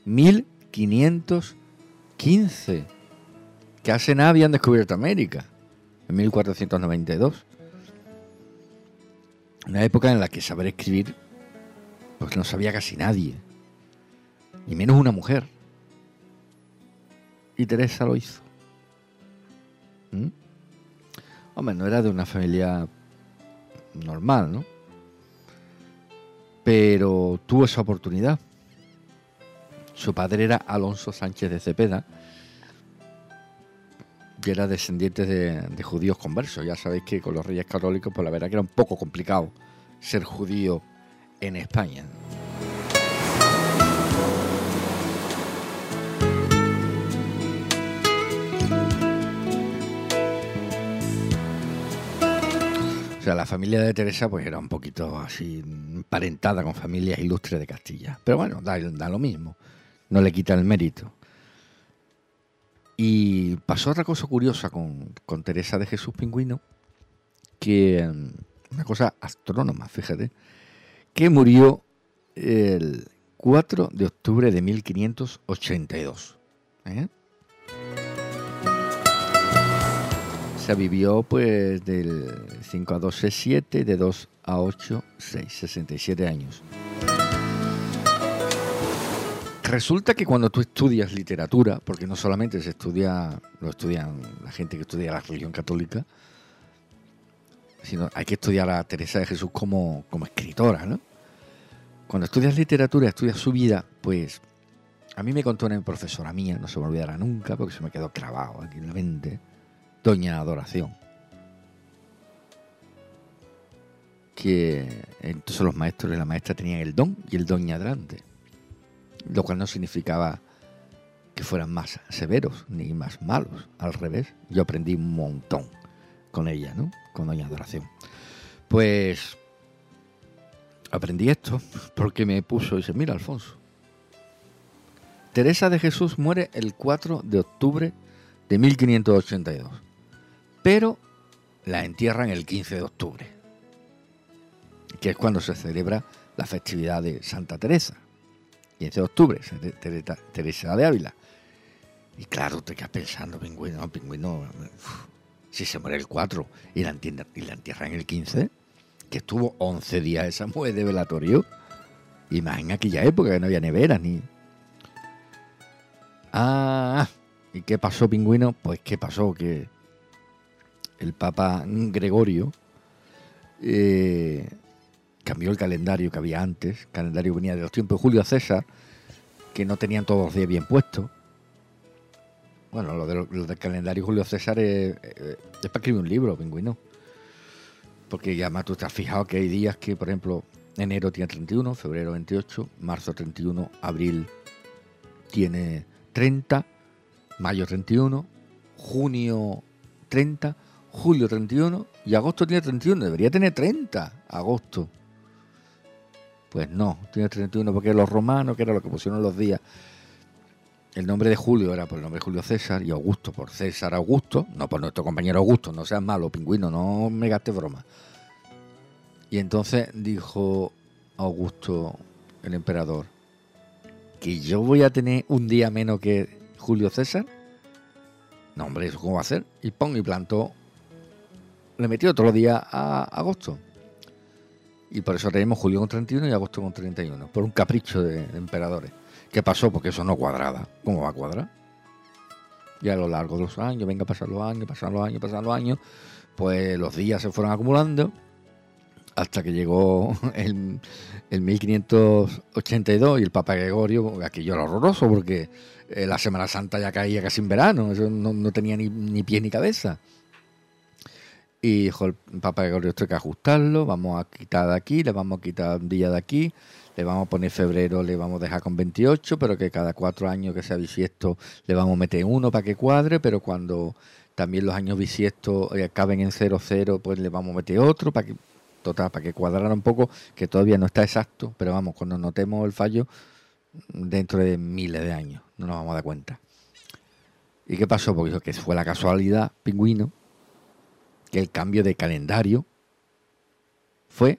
S1: 1515. Que hace nada habían descubierto América, en 1492. Una época en la que saber escribir pues no sabía casi nadie, ni menos una mujer. Y Teresa lo hizo. Hombre, no era de una familia normal, ¿no? Pero tuvo esa oportunidad. Su padre era Alonso Sánchez de Cepeda y era descendiente de judíos conversos. Ya sabéis que con los Reyes Católicos, pues la verdad que era un poco complicado ser judío en España. O sea, la familia de Teresa pues era un poquito así emparentada con familias ilustres de Castilla. Pero bueno, da lo mismo, no le quita el mérito. Y pasó otra cosa curiosa con Teresa de Jesús Pingüino, que una cosa astrónoma, fíjate, que murió el 4 de octubre de 1582. Se vivió pues del 5 a 12, 7, de 2 a 8, 6, 67 años. Resulta que cuando tú estudias literatura, porque no solamente lo estudian la gente que estudia la religión católica, sino hay que estudiar a Teresa de Jesús como escritora, ¿no? Cuando estudias literatura, estudias su vida, pues a mí me contó una profesora mía, no se me olvidará nunca, porque se me quedó clavado aquí en la mente, Doña Adoración, que entonces los maestros y la maestra tenían el don y el doña delante, lo cual no significaba que fueran más severos ni más malos, al revés. Yo aprendí un montón con ella, ¿no? Con Doña Adoración. Pues aprendí esto porque me puso y dice, mira, Alfonso, Teresa de Jesús muere el 4 de octubre de 1582, pero la entierran el 15 de octubre, que es cuando se celebra la festividad de Santa Teresa. 15 de octubre, Teresa de Ávila. Y claro, te quedas pensando, Pingüino, si se muere el 4 y la entierran el 15, que estuvo 11 días esa mujer de velatorio, y más en aquella época que no había neveras ni... ¿Y qué pasó, Pingüino? Pues qué pasó, que el Papa Gregorio cambió el calendario que había antes. El calendario venía de los tiempos de Julio César, que no tenían todos los días bien puestos. Bueno, lo del calendario Julio César es para escribir un libro, Pingüino. Porque ya más tú te has fijado que hay días que, por ejemplo, enero tiene 31, febrero 28, marzo 31, abril tiene 30, mayo 31, junio 30, julio 31 y agosto tiene 31. Debería tener 30, agosto. Pues no, tiene 31 porque los romanos, que era lo que pusieron los días. El nombre de Julio era por el nombre de Julio César y Augusto por César Augusto, no por nuestro compañero Augusto, no seas malo, Pingüino, no me gastes broma. Y entonces dijo Augusto, el emperador, que yo voy a tener un día menos que Julio César. No, hombre, ¿eso cómo va a ser? Y plantó, le metió todos los días a agosto. Y por eso tenemos julio con 31 y agosto con 31, por un capricho de emperadores. ¿Qué pasó? Porque eso no cuadraba. ¿Cómo va a cuadrar? Y a lo largo de los años, venga, pasan los años, pues los días se fueron acumulando hasta que llegó el 1582 y el Papa Gregorio, aquello era horroroso porque la Semana Santa ya caía casi en verano, eso no tenía ni pie ni cabeza. Y dijo el Papa Gregorio, esto hay que ajustarlo, vamos a quitar de aquí, le vamos a quitar un día de aquí, le vamos a poner febrero, le vamos a dejar con 28, pero que cada 4 años que sea bisiesto le vamos a meter uno para que cuadre, pero cuando también los años bisiestos acaben en 00, pues le vamos a meter otro para que cuadrara un poco, que todavía no está exacto, pero vamos, cuando notemos el fallo, dentro de miles de años, no nos vamos a dar cuenta. ¿Y qué pasó? Porque que fue la casualidad, Pingüino, que el cambio de calendario fue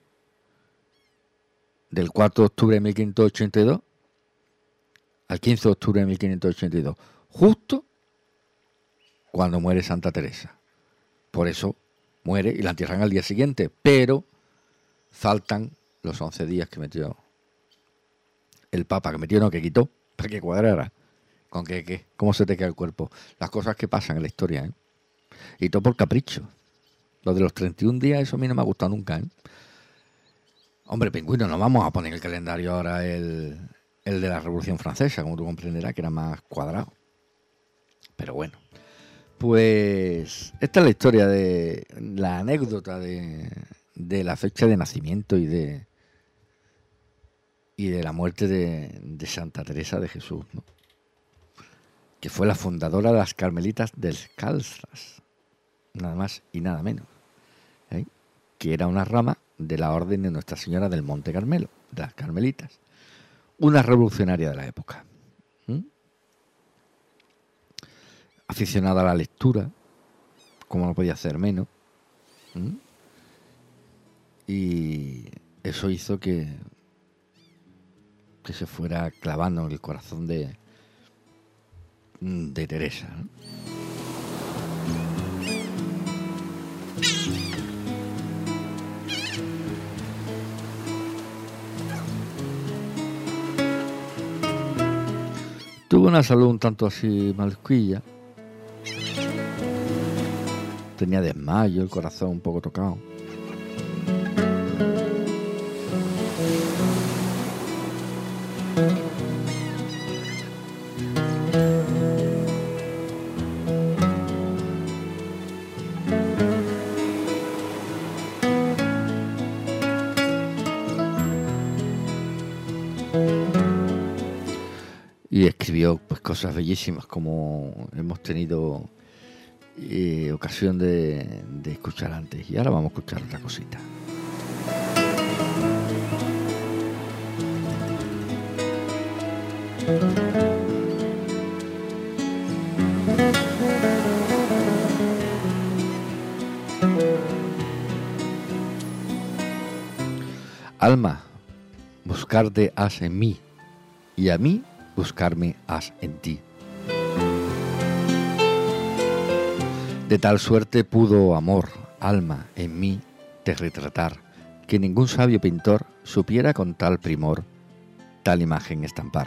S1: del 4 de octubre de 1582 al 15 de octubre de 1582, justo cuando muere Santa Teresa. Por eso muere y la entierran al día siguiente, pero faltan los 11 días que metió el Papa, que quitó, para que cuadrara. ¿Con qué? ¿Cómo se te queda el cuerpo? Las cosas que pasan en la historia, ¿eh? Y todo por capricho. Lo de los 31 días, eso a mí no me ha gustado nunca, ¿eh? Hombre, Pingüino, no vamos a poner el calendario ahora el de la Revolución Francesa, como tú comprenderás, que era más cuadrado. Pero bueno, Pues esta es la historia de la anécdota de la fecha de nacimiento y de la muerte de Santa Teresa de Jesús, ¿no? Que fue la fundadora de las Carmelitas Descalzas, nada más y nada menos, ¿eh? Que era una rama de la Orden de Nuestra Señora del Monte Carmelo, de las Carmelitas, una revolucionaria de la época. Aficionada a la lectura, como no podía hacer menos, y eso hizo que se fuera clavando en el corazón de Teresa, ¿no? Tuvo una salud un tanto así malquilla. Tenía desmayo, el corazón un poco tocado. Y escribió pues cosas bellísimas, como hemos tenido ocasión de escuchar antes. Y ahora vamos a escuchar otra cosita. Alma, buscarte has en mí, y a mí buscarme has en ti. De tal suerte pudo amor, alma, en mí te retratar, que ningún sabio pintor supiera con tal primor tal imagen estampar.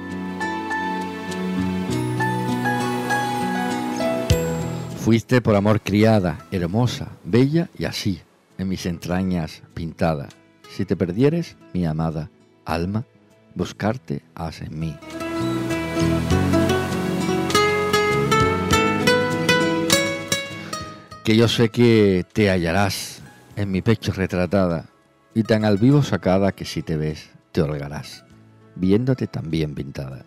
S1: Fuiste por amor criada, hermosa, bella y así, en mis entrañas pintada. Si te perdieres, mi amada, alma, buscarte has en mí. Que yo sé que te hallarás en mi pecho retratada y tan al vivo sacada que si te ves te holgarás, viéndote tan bien pintada.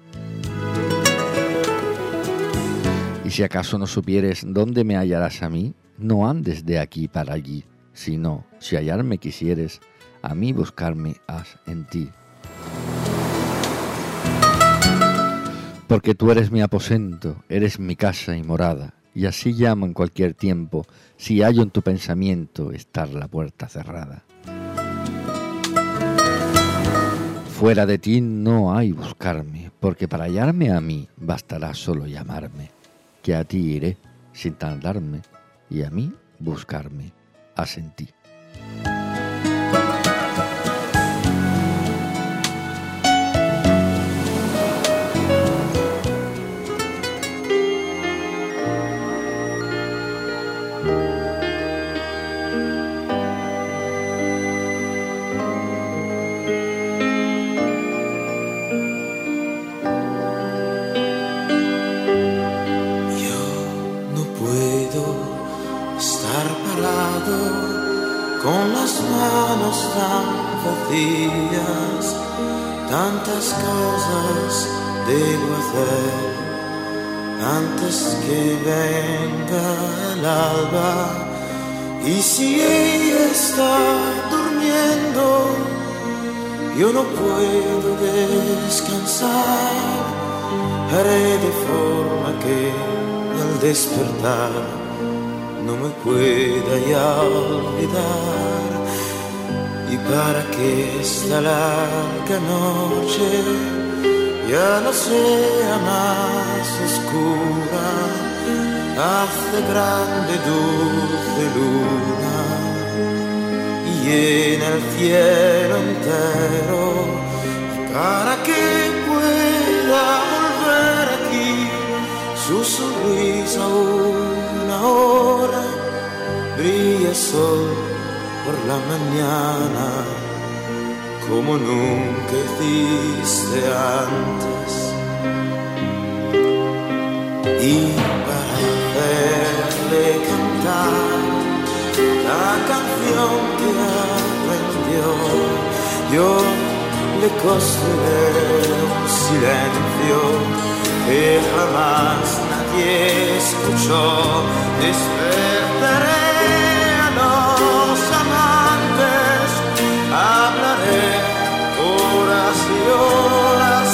S1: Y si acaso no supieres dónde me hallarás a mí, no andes de aquí para allí, sino, si hallarme quisieres, a mí buscarme has en ti. Porque tú eres mi aposento, eres mi casa y morada, y así llamo en cualquier tiempo, si hallo en tu pensamiento estar la puerta cerrada. Fuera de ti no hay buscarme, porque para hallarme a mí bastará solo llamarme, que a ti iré sin tardarme, y a mí buscarme has en ti.
S4: Con las manos tan vacías, tantas cosas debo hacer antes que venga el alba. Y si ella está durmiendo, yo no puedo descansar. Haré de forma que al despertar no me pueda ya olvidar, y para que esta larga noche ya no sea más oscura, haz de grande dulce luna y llena el cielo entero, y para que pueda volver aquí su sonrisa una hora, brilla el sol por la mañana como nunca hiciste antes. Y para hacer canción que aprendió. Yo le construiré un silencio que jamás nadie escuchó. Despertaré a los amantes, hablaré horas y horas,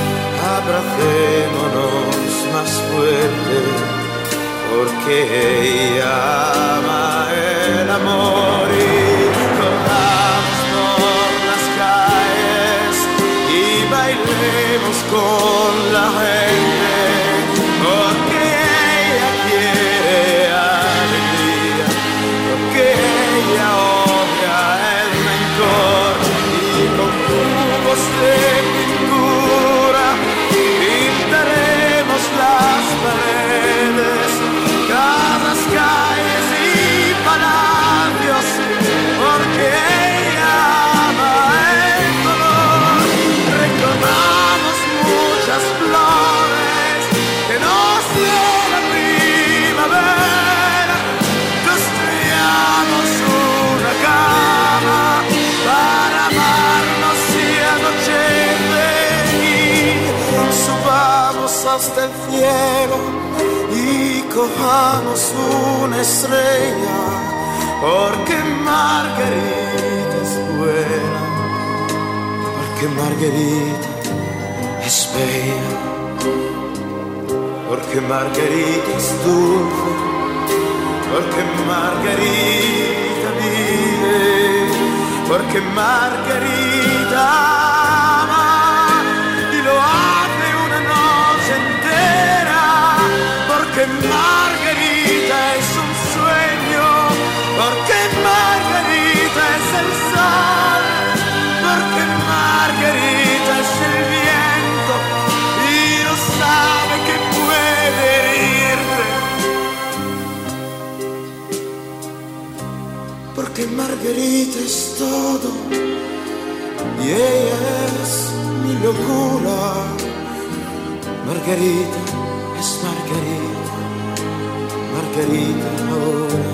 S4: abracémonos más fuerte, porque ella ama el amor. Y corramos por las calles y bailemos con la gente, porque ella quiere alegría, porque ella odia el rencor. Y con cubos de pintura pintaremos las paredes, casas, calles y palacios, porque ella ama el color. Recordamos muchas flores que nos dio la primavera, construyamos una cama para amarnos y anochecer, y subamos hasta el cielo y cojamos una estrella, porque Margarita es buena, porque Margarita es bella, porque Margarita es dulce, porque Margarita vive, porque Margarita ama y lo hace una noche entera, porque Margarita es un sueño, porque Margarita es el sol, porque Margarita es el viento y no sabe que puede herirte, porque Margarita es todo y ella es mi locura. Margarita es Margarita, Margarita ahora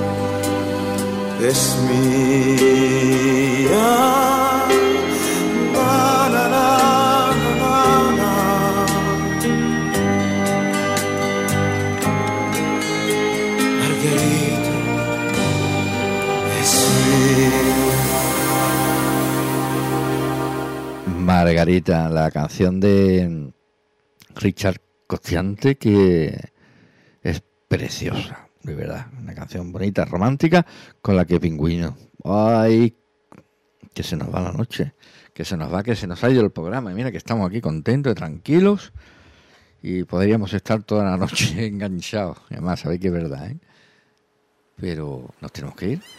S4: es mía. Na, na, na, na, na. Margarita es mía.
S1: Margarita, la canción de Richard Cosciante, que es preciosa, de verdad, una canción bonita, romántica, con la que Pingüino, ay, que se nos va la noche, que se nos ha ido el programa, y mira que estamos aquí contentos y tranquilos, y podríamos estar toda la noche enganchados, y además sabéis que es verdad, ¿eh? Pero nos tenemos que ir.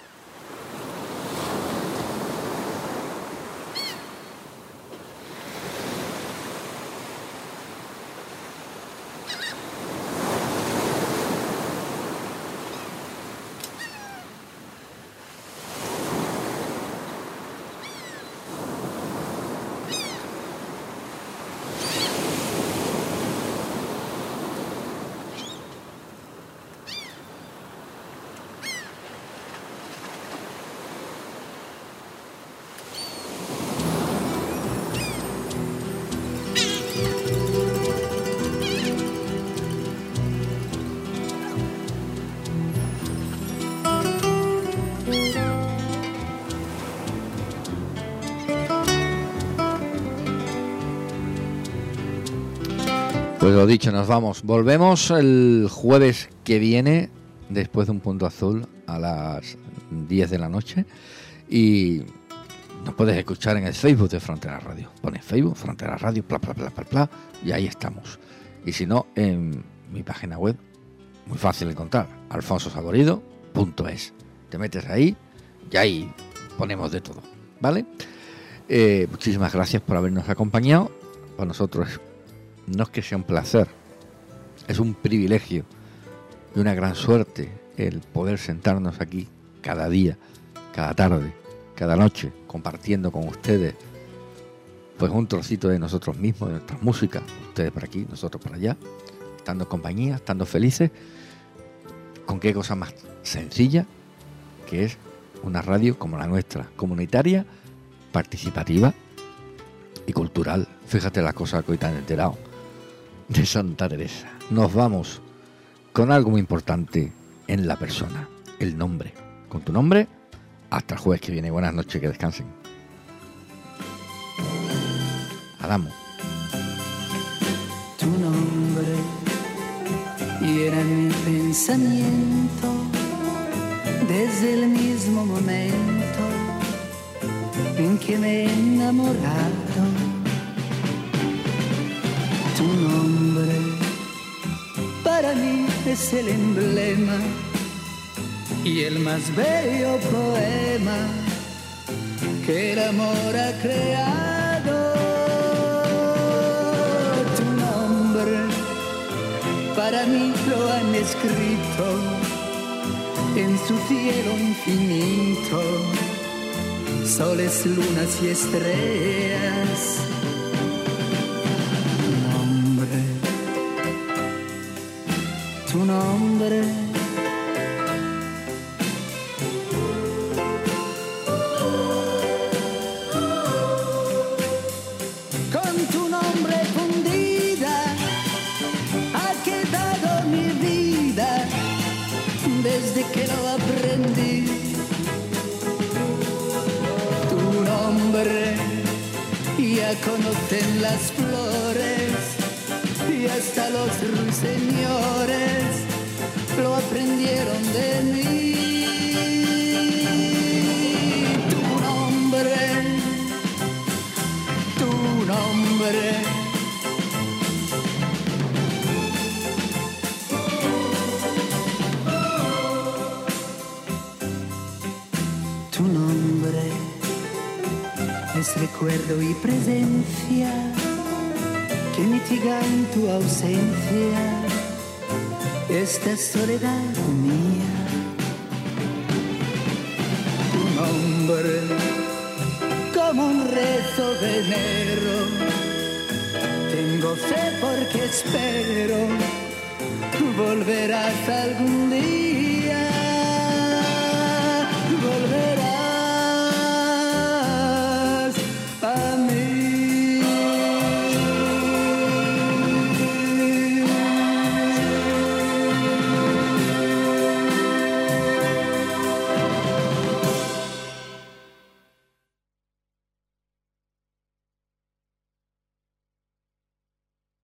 S1: Pues lo dicho, nos vamos. Volvemos el jueves que viene, después de un punto azul, a las 10 de la noche. Y nos puedes escuchar en el Facebook de Frontera Radio. Pones Facebook, Frontera Radio, bla, bla, bla, bla, bla, y ahí estamos. Y si no, en mi página web, muy fácil de encontrar, alfonsosaborido.es. Te metes ahí y ahí ponemos de todo, ¿vale? Muchísimas gracias por habernos acompañado. Para nosotros no es que sea un placer, es un privilegio y una gran suerte el poder sentarnos aquí cada día, cada tarde, cada noche, compartiendo con ustedes pues un trocito de nosotros mismos, de nuestras músicas, ustedes por aquí, nosotros por allá, estando en compañía, estando felices. ¿Con qué cosa más sencilla que es una radio como la nuestra, comunitaria, participativa y cultural. Fíjate las cosas que hoy te han enterado de Santa Teresa. Nos vamos con algo muy importante en la persona, el nombre. Con tu nombre, hasta el jueves que viene. Buenas noches, que descansen. Adamo.
S4: Tu nombre y era mi pensamiento desde el mismo momento en que me he enamorado. Tu nombre para mí es el emblema y el más bello poema que el amor ha creado. Tu nombre para mí lo han escrito en su cielo infinito, soles, lunas y estrellas. Tu nombre, con tu nombre fundida ha quedado mi vida desde que lo aprendí. Tu nombre ya conocen las flores y hasta los ruiseñores lo aprendieron de mí. Tu nombre, tu nombre. Tu nombre es recuerdo y presencia que mitiga en tu ausencia esta soledad mía. Tu nombre, como un rezo de enero, tengo fe porque espero volverás algún día.